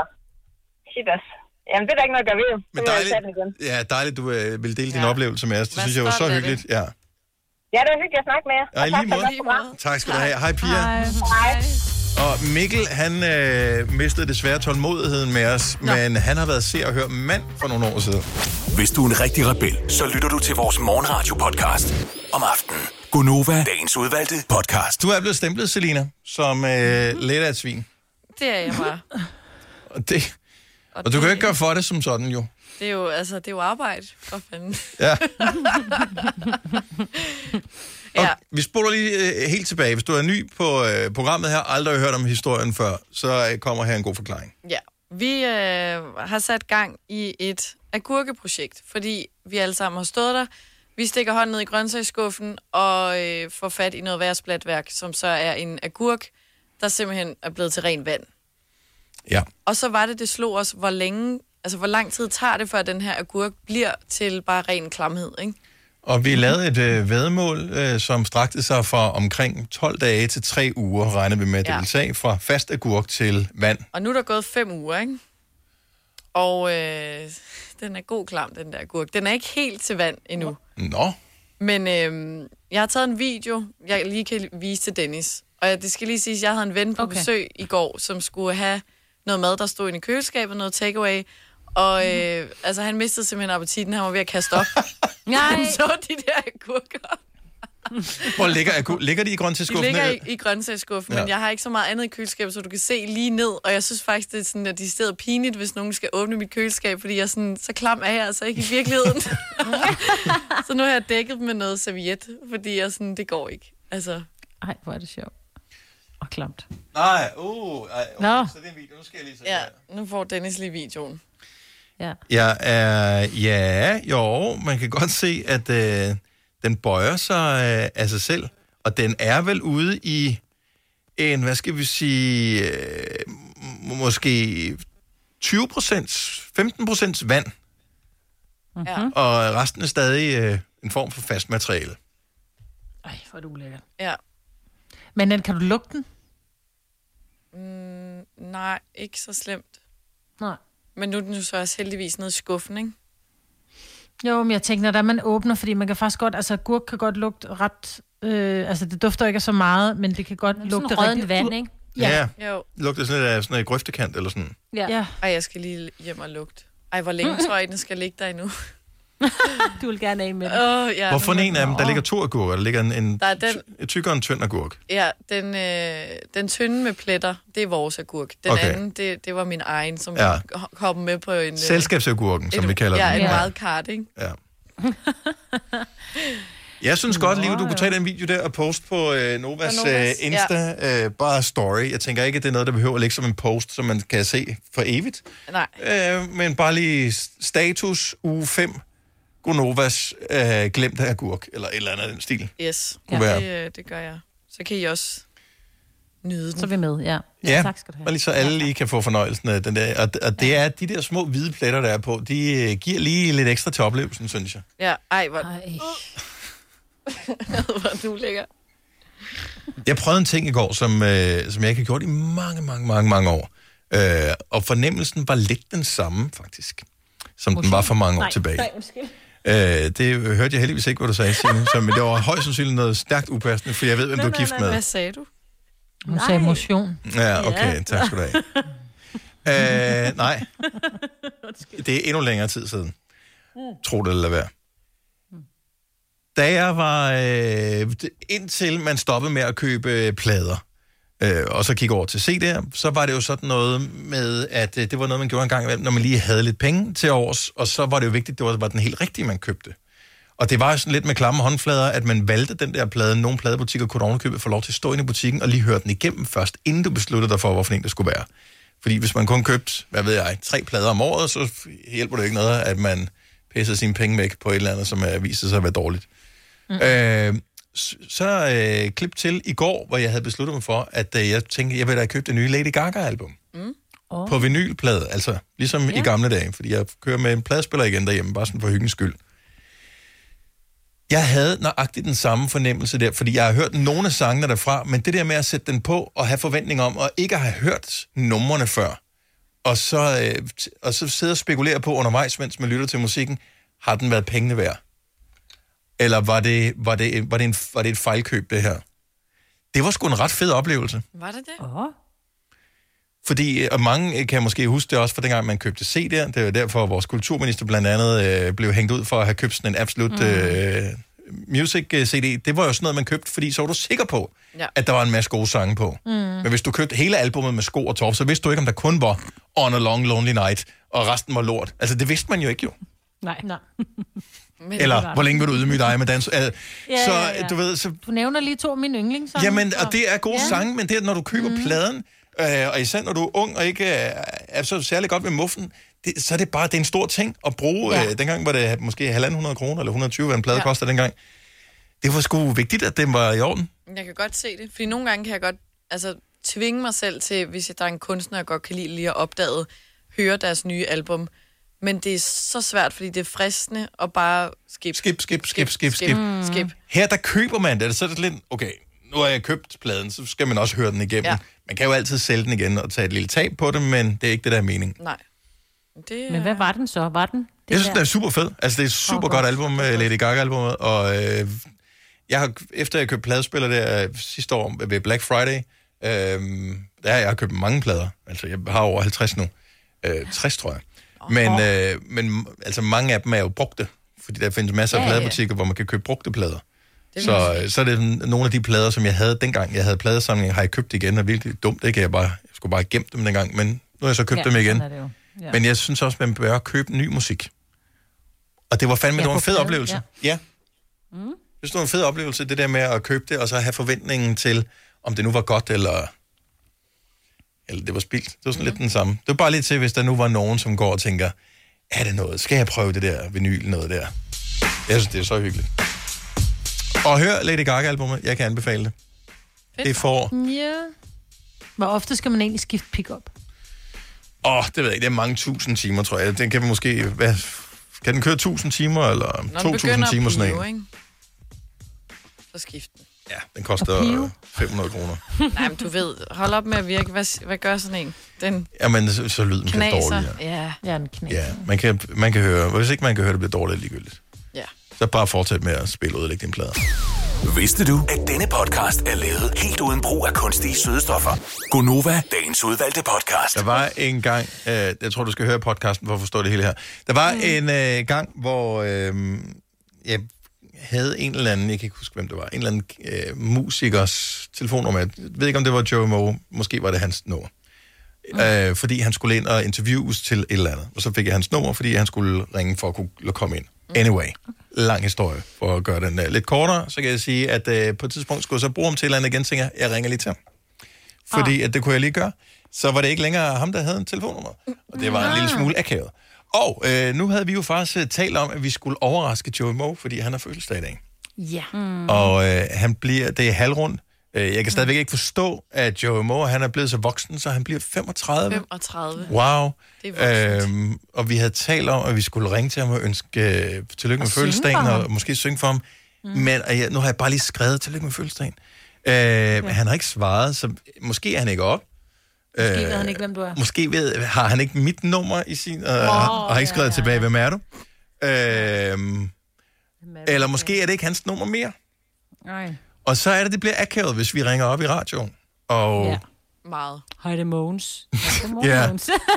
Jamen, det er da ikke noget, der ved. Men dejligt, du vil dele din oplevelse med os. Det synes jeg var så hyggeligt. Ja, det var hyggeligt at snakke med jer. Ja, lige måde. Tak skal du have. Hej, Pia. Hej. Og Mikkel, han mistede desværre tålmodigheden med os, men han har været Se og Hør mand for nogle år siden. Hvis du er en rigtig rebel, så lytter du til vores morgenradio-podcast om aftenen. Gonova, dagens udvalgte podcast. Du er blevet stemplet, Selina, som lidt af et svin. Det er jeg bare. Og du kan jo ikke gøre for det som sådan, jo. Det er jo arbejde, for fanden. Ja. Ja. Vi spoler lige helt tilbage. Hvis du er ny på programmet her, aldrig har hørt om historien før, så kommer her en god forklaring. Ja, vi har sat gang i et agurkeprojekt, fordi vi alle sammen har stået der. Vi stikker hånden ned i grøntsagsskuffen og får fat i noget værsplatværk, som så er en agurk, der simpelthen er blevet til ren vand. Ja. Og så var det slog os, hvor lang tid tager det, før den her agurk bliver til bare ren klamhed, ikke? Og vi lavede et væddemål, som strakte sig fra omkring 12 dage til 3 uger, regner vi med, at det vil tage fra fast agurk til vand. Og nu er der gået 5 uger, ikke? Og den er god klam, den der agurk. Den er ikke helt til vand endnu. Nå. Men jeg har taget en video, jeg lige kan vise til Dennis. Og det skal lige siges, at jeg havde en ven på besøg i går, som skulle have noget mad, der stod inde i køleskabet, noget takeaway. Og han mistede simpelthen appetitten, han var ved at kaste op. Han så de der agurker. Hvor ligger de i grøntsagsskuffen? De ligger i grøntsagsskuffen, men jeg har ikke så meget andet i køleskabet, så du kan se lige ned. Og jeg synes faktisk, det er sådan, at de steder pinligt, hvis nogen skal åbne mit køleskab, fordi jeg er sådan, så klam er jeg altså ikke i virkeligheden. Så nu har jeg dækket dem med noget serviet, fordi jeg sådan, det går ikke. Altså. Ej, hvor er det sjovt. Og klamt. Nej, Nå. Så det er en video. Nu skal jeg lige se nu får Dennis lige videoen. Man kan godt se, at den bøjer sig af sig selv, og den er vel ude i en, måske 20%, 15% vand, og resten er stadig en form for fast materiale. Ej, hvor er det ulækkert. Ja. Men kan du lugte den? Nej, ikke så slemt. Nej. Men nu er den jo så også heldigvis nede i skuffen, ikke? Jo, men jeg tænker, når man åbner, fordi man kan faktisk godt, agurk kan godt lugte ret, det dufter ikke så meget, men det kan godt lugte rigtig vand, ikke? Ja. Lugter sådan en grøftekant eller sådan. Ja. Ej, jeg skal lige hjem og lugte. Ej, hvor længe tror jeg, den skal ligge der endnu? Du vil gerne af med det. Hvorfor en af dem? Der ligger 2 agurker. Der ligger en tykkere og en tynd agurk. Ja, den tynde med pletter, det er vores agurk. Den anden, det var min egen, som kom med på en... Selskabsagurken, som vi kalder den. Ja, en meget kart, ikke? Ja. Jeg synes godt, Liv, du kunne tage den video der og poste på Novas Insta, bare story. Jeg tænker ikke, at det er noget, der behøver at ligge som en post, som man kan se for evigt. Nej. Men bare lige status uge 5. Gonovas glemte agurk, eller et eller andet af den stil. Yes, det gør jeg. Så kan I også nyde den. Så er vi med, ja. Tak skal du have. Og lige så alle lige kan få fornøjelsen af den der. Og det er de der små hvide pletter, der er på, de giver lige lidt ekstra til oplevelsen, synes jeg. Ja, hvor du lækker. Jeg prøvede en ting i går, som jeg ikke har gjort i mange år. Og fornemmelsen var lidt den samme, faktisk, som den var for mange år tilbage. Det hørte jeg heldigvis ikke, hvad du sagde, Signe. Men det var højst sandsynligt noget stærkt upassende, for jeg ved, hvem du er gift med. Hvad sagde du? Hun sagde motion. Ja, okay, tak skal du have. Nej, det er endnu længere tid siden. Tro det eller lad være. Da jeg var, indtil man stoppede med at købe plader, og så gik over til CD'er, så var det jo sådan noget med, at det var noget, man gjorde en gang imellem, når man lige havde lidt penge til års, og så var det jo vigtigt, det var den helt rigtige, man købte. Og det var jo sådan lidt med klamme håndflader, at man valgte den der plade. Nogle pladebutikker kunne ovenikøbet få lov til at stå inde i butikken og lige høre den igennem først, inden du besluttede dig for, hvorfor en det skulle være. Fordi hvis man kun købte, 3 plader om året, så hjælper det ikke noget, at man pisser sine penge væk på et eller andet, som viser sig at være dårligt. Klip til i går, hvor jeg havde besluttet mig for, at jeg tænkte, jeg vil da købe det nye Lady Gaga-album. På vinylplade, altså ligesom i gamle dage, fordi jeg kører med en pladespiller igen derhjemme, bare sådan for hyggens skyld. Jeg havde nøjagtigt den samme fornemmelse der, fordi jeg har hørt nogle af sangene derfra, men det der med at sætte den på og have forventning om, at ikke have hørt numrene før, og så sidde og spekulere på undervejs, mens man lytter til musikken, har den været pengene værd? Eller var det et fejlkøb, det her? Det var sgu en ret fed oplevelse. Var det det? Fordi, og mange kan måske huske det også fra dengang, man købte CD'er. Det var derfor, vores kulturminister blandt andet blev hængt ud for at have købt sådan en absolut Music CD, det var jo sådan noget, man købte, fordi så var du sikker på, at der var en masse gode sange på. Men hvis du købte hele albumet med sko og torf, så vidste du ikke, om der kun var On a Long Lonely Night, og resten var lort. Altså, det vidste man jo ikke jo. Nej. Eller, hvor længe vil du ydmyge dig med dans? Så, du ved... Så... Du nævner lige 2 af mine yndlingssange. Jamen, og det er gode sange, men det er, når du køber pladen, og især når du er ung og ikke er så særlig godt ved muffen, så er det bare, det er en stor ting at bruge. Dengang var det måske 1.500 kroner, eller 120, hvad en plade koster dengang. Det var sgu vigtigt, at den var i orden. Jeg kan godt se det, fordi nogle gange kan jeg godt tvinge mig selv til, hvis der er en kunstner, jeg godt kan lide lige at opdage, høre deres nye album. Men det er så svært, fordi det er fristende at bare skip. Her, der køber man det, så er det lidt, okay, nu har jeg købt pladen, så skal man også høre den igennem. Ja. Man kan jo altid sælge den igen og tage et lille tab på det, men det er ikke det, der er meningen. Nej. Men hvad var den så? Var den? Jeg synes, den er super fed. Altså, det er et super godt album, Lady Gaga-albummet, og efter jeg købte pladespiller der sidste år ved Black Friday, der har jeg købt mange plader. Altså, jeg har over 50 nu. 60, tror jeg. Men altså, mange af dem er jo brugte, fordi der findes masser af pladebutikker, hvor man kan købe brugte plader. Så er det nogle af de plader, som jeg havde dengang, jeg havde pladesamling, har jeg købt igen, og virkelig dumt, ikke? Jeg skulle bare gemme dem dengang, men nu har jeg så købt dem igen. Ja. Men jeg synes også, man bør købe ny musik. Og det var fandme, det var en fed oplevelse. Ja. Det var en fed oplevelse, det der med at købe det, og så have forventningen til, om det nu var godt, eller det var spildt. Det var sådan lidt den samme. Det var bare lidt til, hvis der nu var nogen, som går og tænker, er det noget? Skal jeg prøve det der vinyl, noget der? Jeg synes, det er så hyggeligt. Og hør Lady Gaga-albumet. Jeg kan anbefale det. Fedt. Det får... Ja. Hvor ofte skal man egentlig skifte pick-up? Det ved jeg ikke. Det er mange 1000 timer, tror jeg. Den kan måske... Kan den køre 1000 timer, eller 2000 timer sådan en? Ikke? Så skift den. Ja, den koster 500 kroner. Nej, men du ved, hold op med at virke. Hvad gør sådan en? Den jamen, så lyden bliver dårligere. Ja, den knaser. Ja, man kan høre... Hvis ikke man kan høre, det bliver dårligt ligegyldigt. Ja. Så bare fortsæt med at spille og udlægge dine plader. Vidste du, at denne podcast er lavet helt uden brug af kunstige sødestoffer? Gonova, dagens udvalgte podcast. Der var en gang, jeg tror, du skal høre podcasten for at forstå det hele her. Der var en gang, hvor jeg havde en eller anden, jeg kan ikke huske, hvem det var, en eller anden musikers telefonnummer. Jeg ved ikke, om det var Joey Moe, måske var det hans nummer. Fordi han skulle ind og interviews til et eller andet. Og så fik jeg hans nummer, fordi han skulle ringe for at kunne komme ind. Anyway, lang historie. For at gøre den lidt kortere, så kan jeg sige, at på et tidspunkt skulle jeg så bruge ham til et eller andet igen, tænker jeg ringer lige til ham. Fordi at det kunne jeg lige gøre. Så var det ikke længere ham, der havde en telefonnummer. Og det var en lille smule akavet. Og nu havde vi jo faktisk talt om, at vi skulle overraske Joey Moe, fordi han har fødselsdag i dag. Ja. Og han bliver, det er halvrundt. Jeg kan stadigvæk ikke forstå, at Joey Moe, han er blevet så voksen, så han bliver 35. 35. Wow. Det er og vi havde talt om, at vi skulle ringe til ham og ønske tillykke med fødselsdagen, og måske synge for ham. Men nu har jeg bare lige skrevet tillykke med fødselsdagen. Han har ikke svaret, så måske er han ikke op. Måske ved han ikke, hvem du er. Måske har han ikke mit nummer i sin, og har ikke skrevet tilbage, hvem er du? Eller måske er det ikke hans nummer mere. Nej. Og så er det bliver akavet, hvis vi ringer op i radioen. Og... Meget. Hej, det er Mogens. Ja.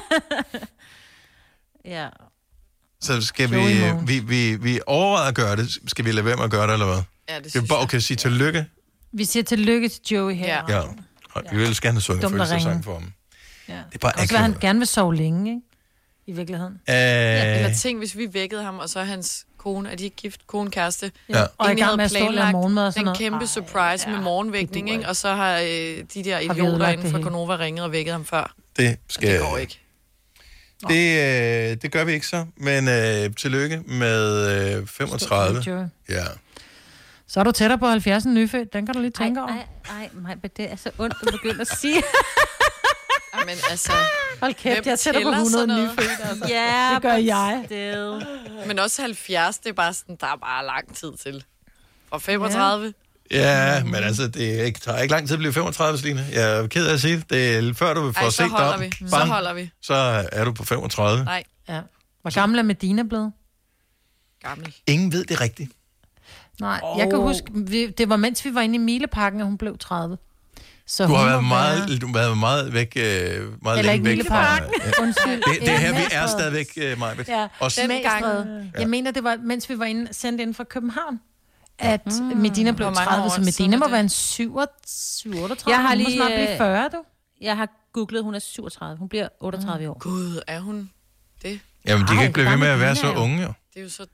Ja. Så skal vi overveje at gøre det. Skal vi lade være med at gøre det, eller hvad? Ja, det synes jeg. Okay, sige tillykke. Vi siger tillykke til Joey her. Ja. Og vi vil gerne have sunget fødselsdagssang for ham. Ja. Det er bare også han gerne vil sove længe, ikke? I virkeligheden. Eller tænk, hvis vi vækkede ham, og så hans kone, er de ikke gift, kone, kæreste, og i gang med at stå og lave morgenmad og sådan noget. En kæmpe surprise med morgenvækning, ikke? Og så har de der idioter inden for Gonova ringet og vækket ham før. Det går ikke. Det gør vi ikke så, men tillykke med 35. Ja. Så er du tættere på 70'en nyfødt. Den kan du lige tænke over. Nej, det er så ondt, du begynder at sige. Men altså... Hold kæft, jeg tæller på 100 nyfødt. Altså. Ja, det gør jeg. Men også 70, det er bare sådan, der er bare lang tid til. Fra 35. Ja, men altså, det tager ikke lang tid at blive 35, Stine. Jeg er ked af at sige det. Det er før du får set dig op. Så holder vi. Så er du på 35. Nej. Ja. Hvor gammel er Medina blevet? Gammel. Ingen ved det rigtigt. Nej, jeg kan huske, det var mens vi var inde i Mileparken, at hun blev 30. Så du har været meget væk, meget længe væk fra... Undskyld. Det er her, vi er stadigvæk, Majbet. Ja, den gang. Jeg mener, det var, mens vi var sendt ind fra København, at Medina blev Hvor mange 30, år så Medina siden må er være en 38. Jeg har Hun lige... må snart blive 40, du. Jeg har googlet, hun er 37. Hun bliver 38 år. Gud, er hun det? Jamen, de kan ikke blive ved med at være så Medina, jo. unge, jo. Det er jo så...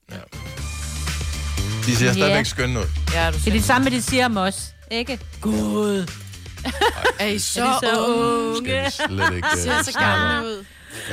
De ser stadigvæk Ja. skønne ud. Ja, Det er det samme, de siger om os, ikke? Gud. Er I så unge? Skal vi slet ikke Ser så snakke om. gamle ud.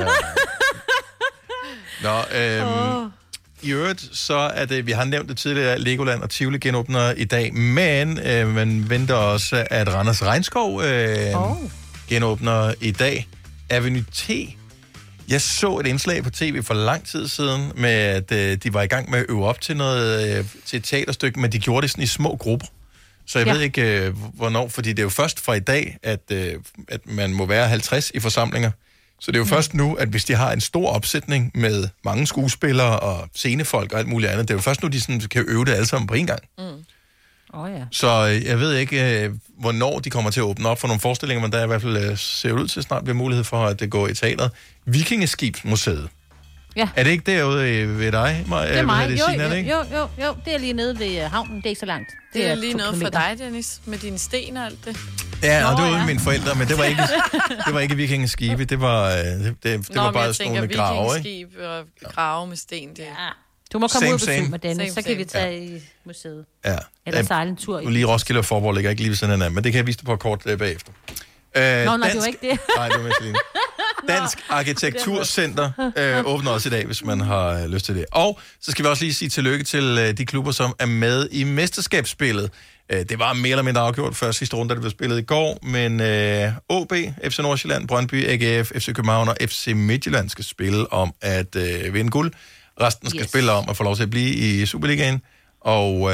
Nå, i øvrigt, så er det, vi har nævnt det tidligere, Legoland og Tivoli genåbner i dag, men man venter også, at Randers Regnskov genåbner i dag. Avenue T. Jeg så et indslag på tv for lang tid siden, med at de var i gang med at øve op til noget til et teaterstykke, men de gjorde det sådan i små grupper. Så jeg ved ikke, hvornår, fordi det er jo først fra i dag, at man må være 50 i forsamlinger. Så det er jo først nu, at hvis de har en stor opsætning med mange skuespillere og scenefolk og alt muligt andet, det er jo først nu, de sådan kan øve det alle sammen på en gang. Ja. Så jeg ved ikke, hvornår de kommer til at åbne op for nogle forestillinger, men der er i hvert fald ser ud til snart bliver mulighed for, at det går i teateret. Vikingeskibsmuseet. Ja. Er det ikke derude ved dig? Det er mig. Jo. Jo. Det er lige nede ved havnen. Det er ikke så langt. Det er lige 2 noget for kilometer. dig, Dennis, med dine sten og alt det. Ja, og det var uden mine forældre, men det var ikke vikingeskibe, det var, det var bare sådan nogle grave, ikke? Vikingeskib og grave med sten, det Du må komme Same, ud på besøg same. med Dennis, så kan vi tage i museet. Ja. Eller sejle en tur. Lige Roskilde og Forborg ligger ikke lige ved siden af, men det kan jeg vise dig på et kort bagefter. Nej, det var ikke det. Nej, det var Messeline. Dansk Arkitekturcenter åbner også i dag, hvis man har lyst til det. Og så skal vi også lige sige tillykke til de klubber, som er med i mesterskabsspillet. Det var mere eller mindre afgjort før sidste runde, da det blev spillet i går, men OB, FC Nordsjælland, Brøndby, AGF, FC København og FC Midtjylland skal spille om at vinde guld. Resten skal spille om at få lov til at blive i Superligaen. Og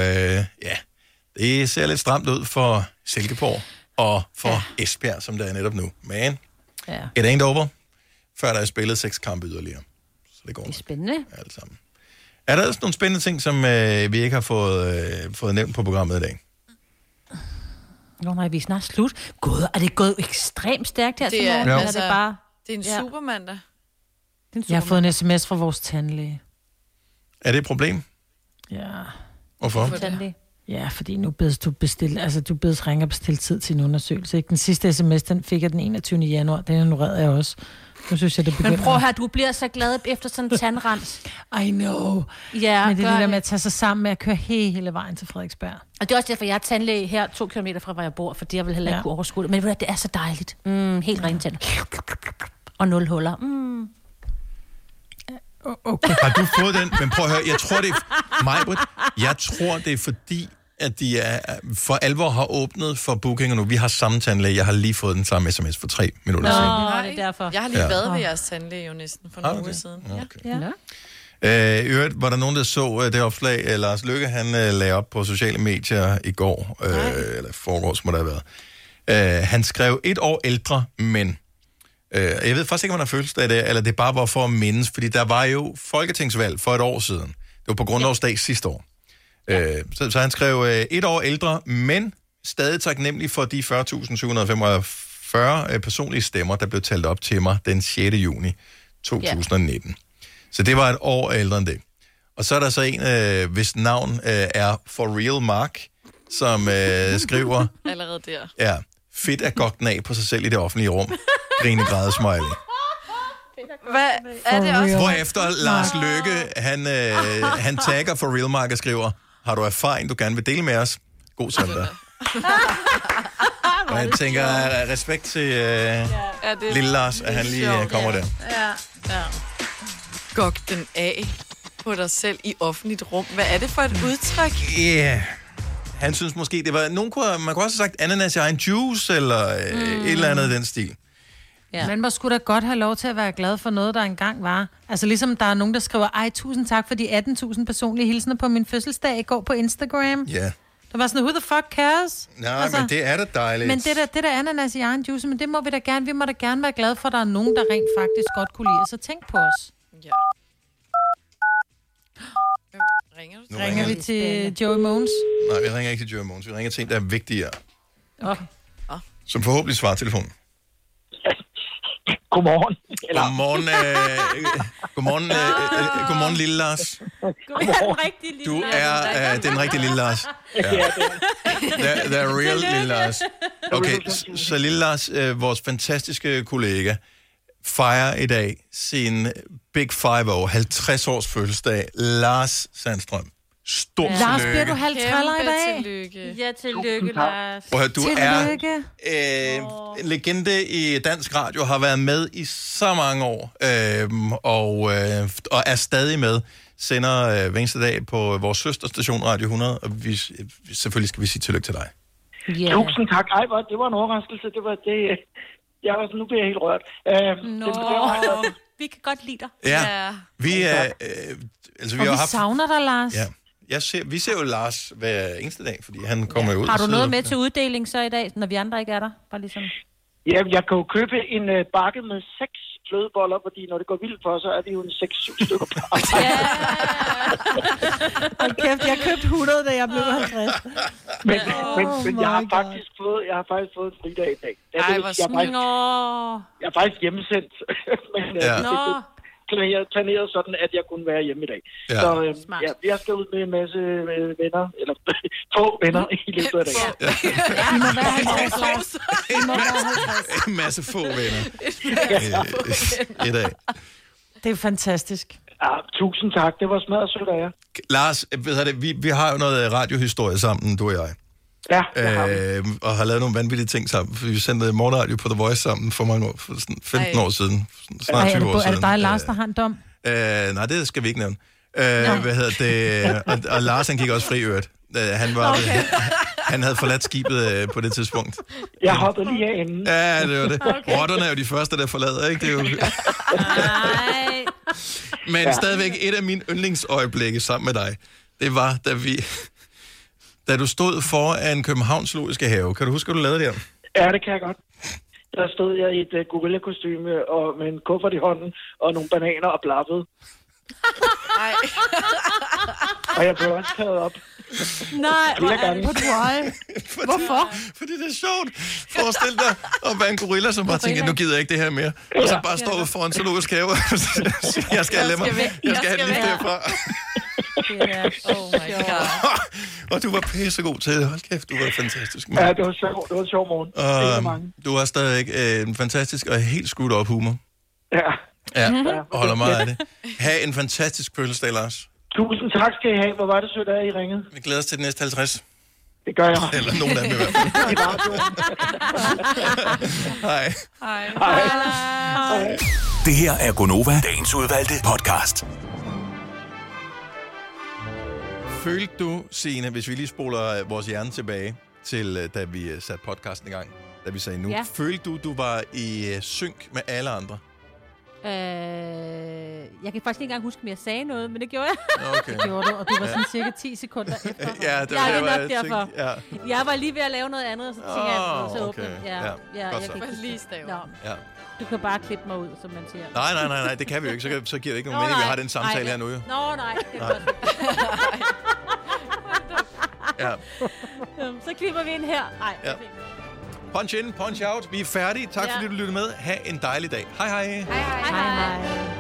det ser lidt stramt ud for Silkeborg og for Esbjerg, som der er netop nu. Men it ain't over, før der er spillet 6 kampe yderligere. Så det går. Det er spændende. Alt sammen. Er der også nogle spændende ting, som vi ikke har fået nævnt på programmet i dag? Nej, vi er snart slut. Gud, er det gået ekstremt stærkt her til morgen? Altså, Det er bare... Det er en supermandag. Jeg har fået en sms fra vores tandlæge. Er det et problem? Ja. Hvorfor? Ja, fordi nu bedes du bestille, altså du bedes ringe og bestille tid til en undersøgelse. Ikke? Den sidste sms, den fik jeg den 21. januar, den ignorerede jeg også. Nu synes jeg, det begynder. Men prøv at høre, du bliver så glad efter sådan en tandrens. I know. Ja, men det er det der med at tage sig sammen med at køre hele vejen til Frederiksberg. Og det er også derfor, jeg er tandlæge her 2 kilometer fra, hvor jeg bor, fordi jeg vil heller ikke kunne overskue det. Men det er så dejligt. Helt rent tænd. Og 0 huller. Okay. Har du fået den? Men prøv at høre, jeg tror, det er... Majbrit, jeg tror, det er fordi, at de for alvor har åbnet for bookinger nu. Vi har samme tandlæge. Jeg har lige fået den samme sms for 3 minutter siden. Det er derfor. Jeg har lige været ved jeres tandlæge jo næsten for nogle uger siden. Okay. Øvrigt, var der nogen, der så det opslag, Lars Løkke, han lagde op på sociale medier i går, eller forgårs må det have været. Han skrev 1 år ældre, men... jeg ved faktisk ikke, om han har følelse af det, eller det bare var for at mindes, fordi der var jo folketingsvalg for 1 år siden. Det var på grundlovsdag sidste år. Så han skrev 1 år ældre, men stadig taknemmelig for de 40.745 personlige stemmer, der blev talt op til mig den 6. juni 2019. Så det var 1 år ældre end det. Og så er der så en, hvis navn er For Real Mark, som skriver... Allerede der. Ja, fedt at gokken af på sig selv i det offentlige rum. Græde smiley. Hvad er det også? Hvorefter Lars Løkke, han tagger For Real Mark og skriver, har du erfaring, du gerne vil dele med os? God søndag. Og jeg tænker, respekt til lille Lars, at han lige kommer der. Ja. Gok den af på dig selv i offentligt rum. Hvad er det for et udtryk? Ja, han synes måske, det var... Man kunne også have sagt ananas i egen juice, eller et eller andet den stil. Ja. Men man skulle da godt have lov til at være glad for noget, der engang var. Altså ligesom der er nogen, der skriver, ej, tusind tak for de 18.000 personlige hilsener på min fødselsdag i går på Instagram. Ja. Der var sådan, who the fuck cares? Nej, men det er da dejligt. Men det der ananas i egen juice, men det må vi da gerne. Vi må da gerne være glade for, at der er nogen, der rent faktisk godt kunne lide. Så tænk på os. Ja. Ringer du? Ringer vi til Joey Mogens? Nej, vi ringer ikke til Joey Mogens. Vi ringer til en, der er vigtigere. Okay. Som forhåbentlig svarer telefonen. Godmorgen. Godmorgen, lille Lars. Du er den rigtige lille Lars. Ja. The real lille Lars. Okay, så lille Lars, vores fantastiske kollega, fejrer i dag sin Big 50 års fødselsdag. Lars Sandstrøm. Stort tillykke. Lars, bliver du halvt træller i dag? Tillykke. Ja, tillykke, Lars. Du er en legende i dansk radio, har været med i så mange år, og er stadig med. Sender hver eneste dag på vores søsterstation Radio 100, og selvfølgelig skal vi sige tillykke til dig. Yeah. Tusind tak. Ej, det var en overraskelse. Det var det. Nu bliver jeg helt rørt. Vi kan godt lide dig. Ja. Vi har haft... savner dig, Lars. Ja. Vi ser jo Lars hver eneste dag, fordi han kommer ud. Har du noget med til uddeling så i dag, når vi andre ikke er der? Bare ligesom... Ja, jeg kan jo købe en bakke med 6 flødeboller, fordi når det går vildt for, så er det jo en 6-7 stykker på. Hold kæft, jeg købte 100, da jeg blev 50. Men jeg har faktisk fået en fridag i dag. Jeg er faktisk hjemmesendt, men planeret sådan, at jeg kunne være hjemme i dag. Ja. Så jeg skal ud med en masse venner, eller få venner i løbet af dagen. I må være 50. En masse få venner i dag. Det er fantastisk. Ja, tusind tak. Det var smadret sødt af jer. Lars, vi har jo noget radiohistorie sammen, du og jeg. Ja, og har lavet nogle vanvittige ting sammen. Vi sendte morgenradio på The Voice sammen for mange år, for 15 år siden. Snart 20 år siden. Er det dig, Lars, der har en dom? Nej, det skal vi ikke nævne. Og Lars, han gik også fri øret. Han havde forladt skibet på det tidspunkt. Jeg hoppede lige af inden. Ja, det var det. Okay. Rotterne er jo de første, der forlader, ikke? Det er jo... Men stadigvæk et af mine yndlingsøjeblikke sammen med dig, det var, da du stod foran Københavns Zoologiske Have. Kan du huske, hvad du lavede der? Ja, det kan jeg godt. Der stod jeg i et gorilla-kostyme og med en kuffert i hånden og nogle bananer og blaffede. Og jeg blev også taget op. Nej, hvorfor? Fordi det er sjovt. Forestil dig at være en gorilla, som bare tænker, nu gider jeg ikke det her mere. Og så bare står foran Zoologisk Have og siger, jeg skal have det lige derfra. Oh my god. Og du var pissegod til det. Hold kæft, du var fantastisk. Ja, det var sjovt. Det var en sjov morgen. Du har stadig en fantastisk og helt skudt op humor. Ja. Ja, og holder meget af det. Ha' en fantastisk fødselsdag, Lars. Tusind tak skal I have. Hvor var det sødt, at I ringede? Vi glæder os til de næste 50. Det gør jeg. Eller nogen af dem i hvert fald. Hej. Hej. Det her er Gonova, dagens udvalgte podcast. Følte du, Signe, hvis vi lige spoler vores hjerne tilbage til, da vi satte podcasten i gang, da vi sagde nu, følte du var i synk med alle andre? Jeg kan faktisk ikke engang huske, om jeg sagde noget, men det gjorde jeg. Okay. Det gjorde du, og du var sådan cirka 10 sekunder efter. Ja, det var nok derfor. Jeg var lige ved at lave noget andet, og så tænkte jeg, så åbne. Jeg kan lige stave. Du kan bare klippe mig ud, som man siger. Nej, det kan vi jo ikke. Så giver det ikke nogen mening, vi har den samtale her nu jo. Nej. Ja. Så klipper vi ind her. Nej, Punch in, punch out. Vi er færdige. Tak fordi du lyttede med. Ha' en dejlig dag. Hej. Hej.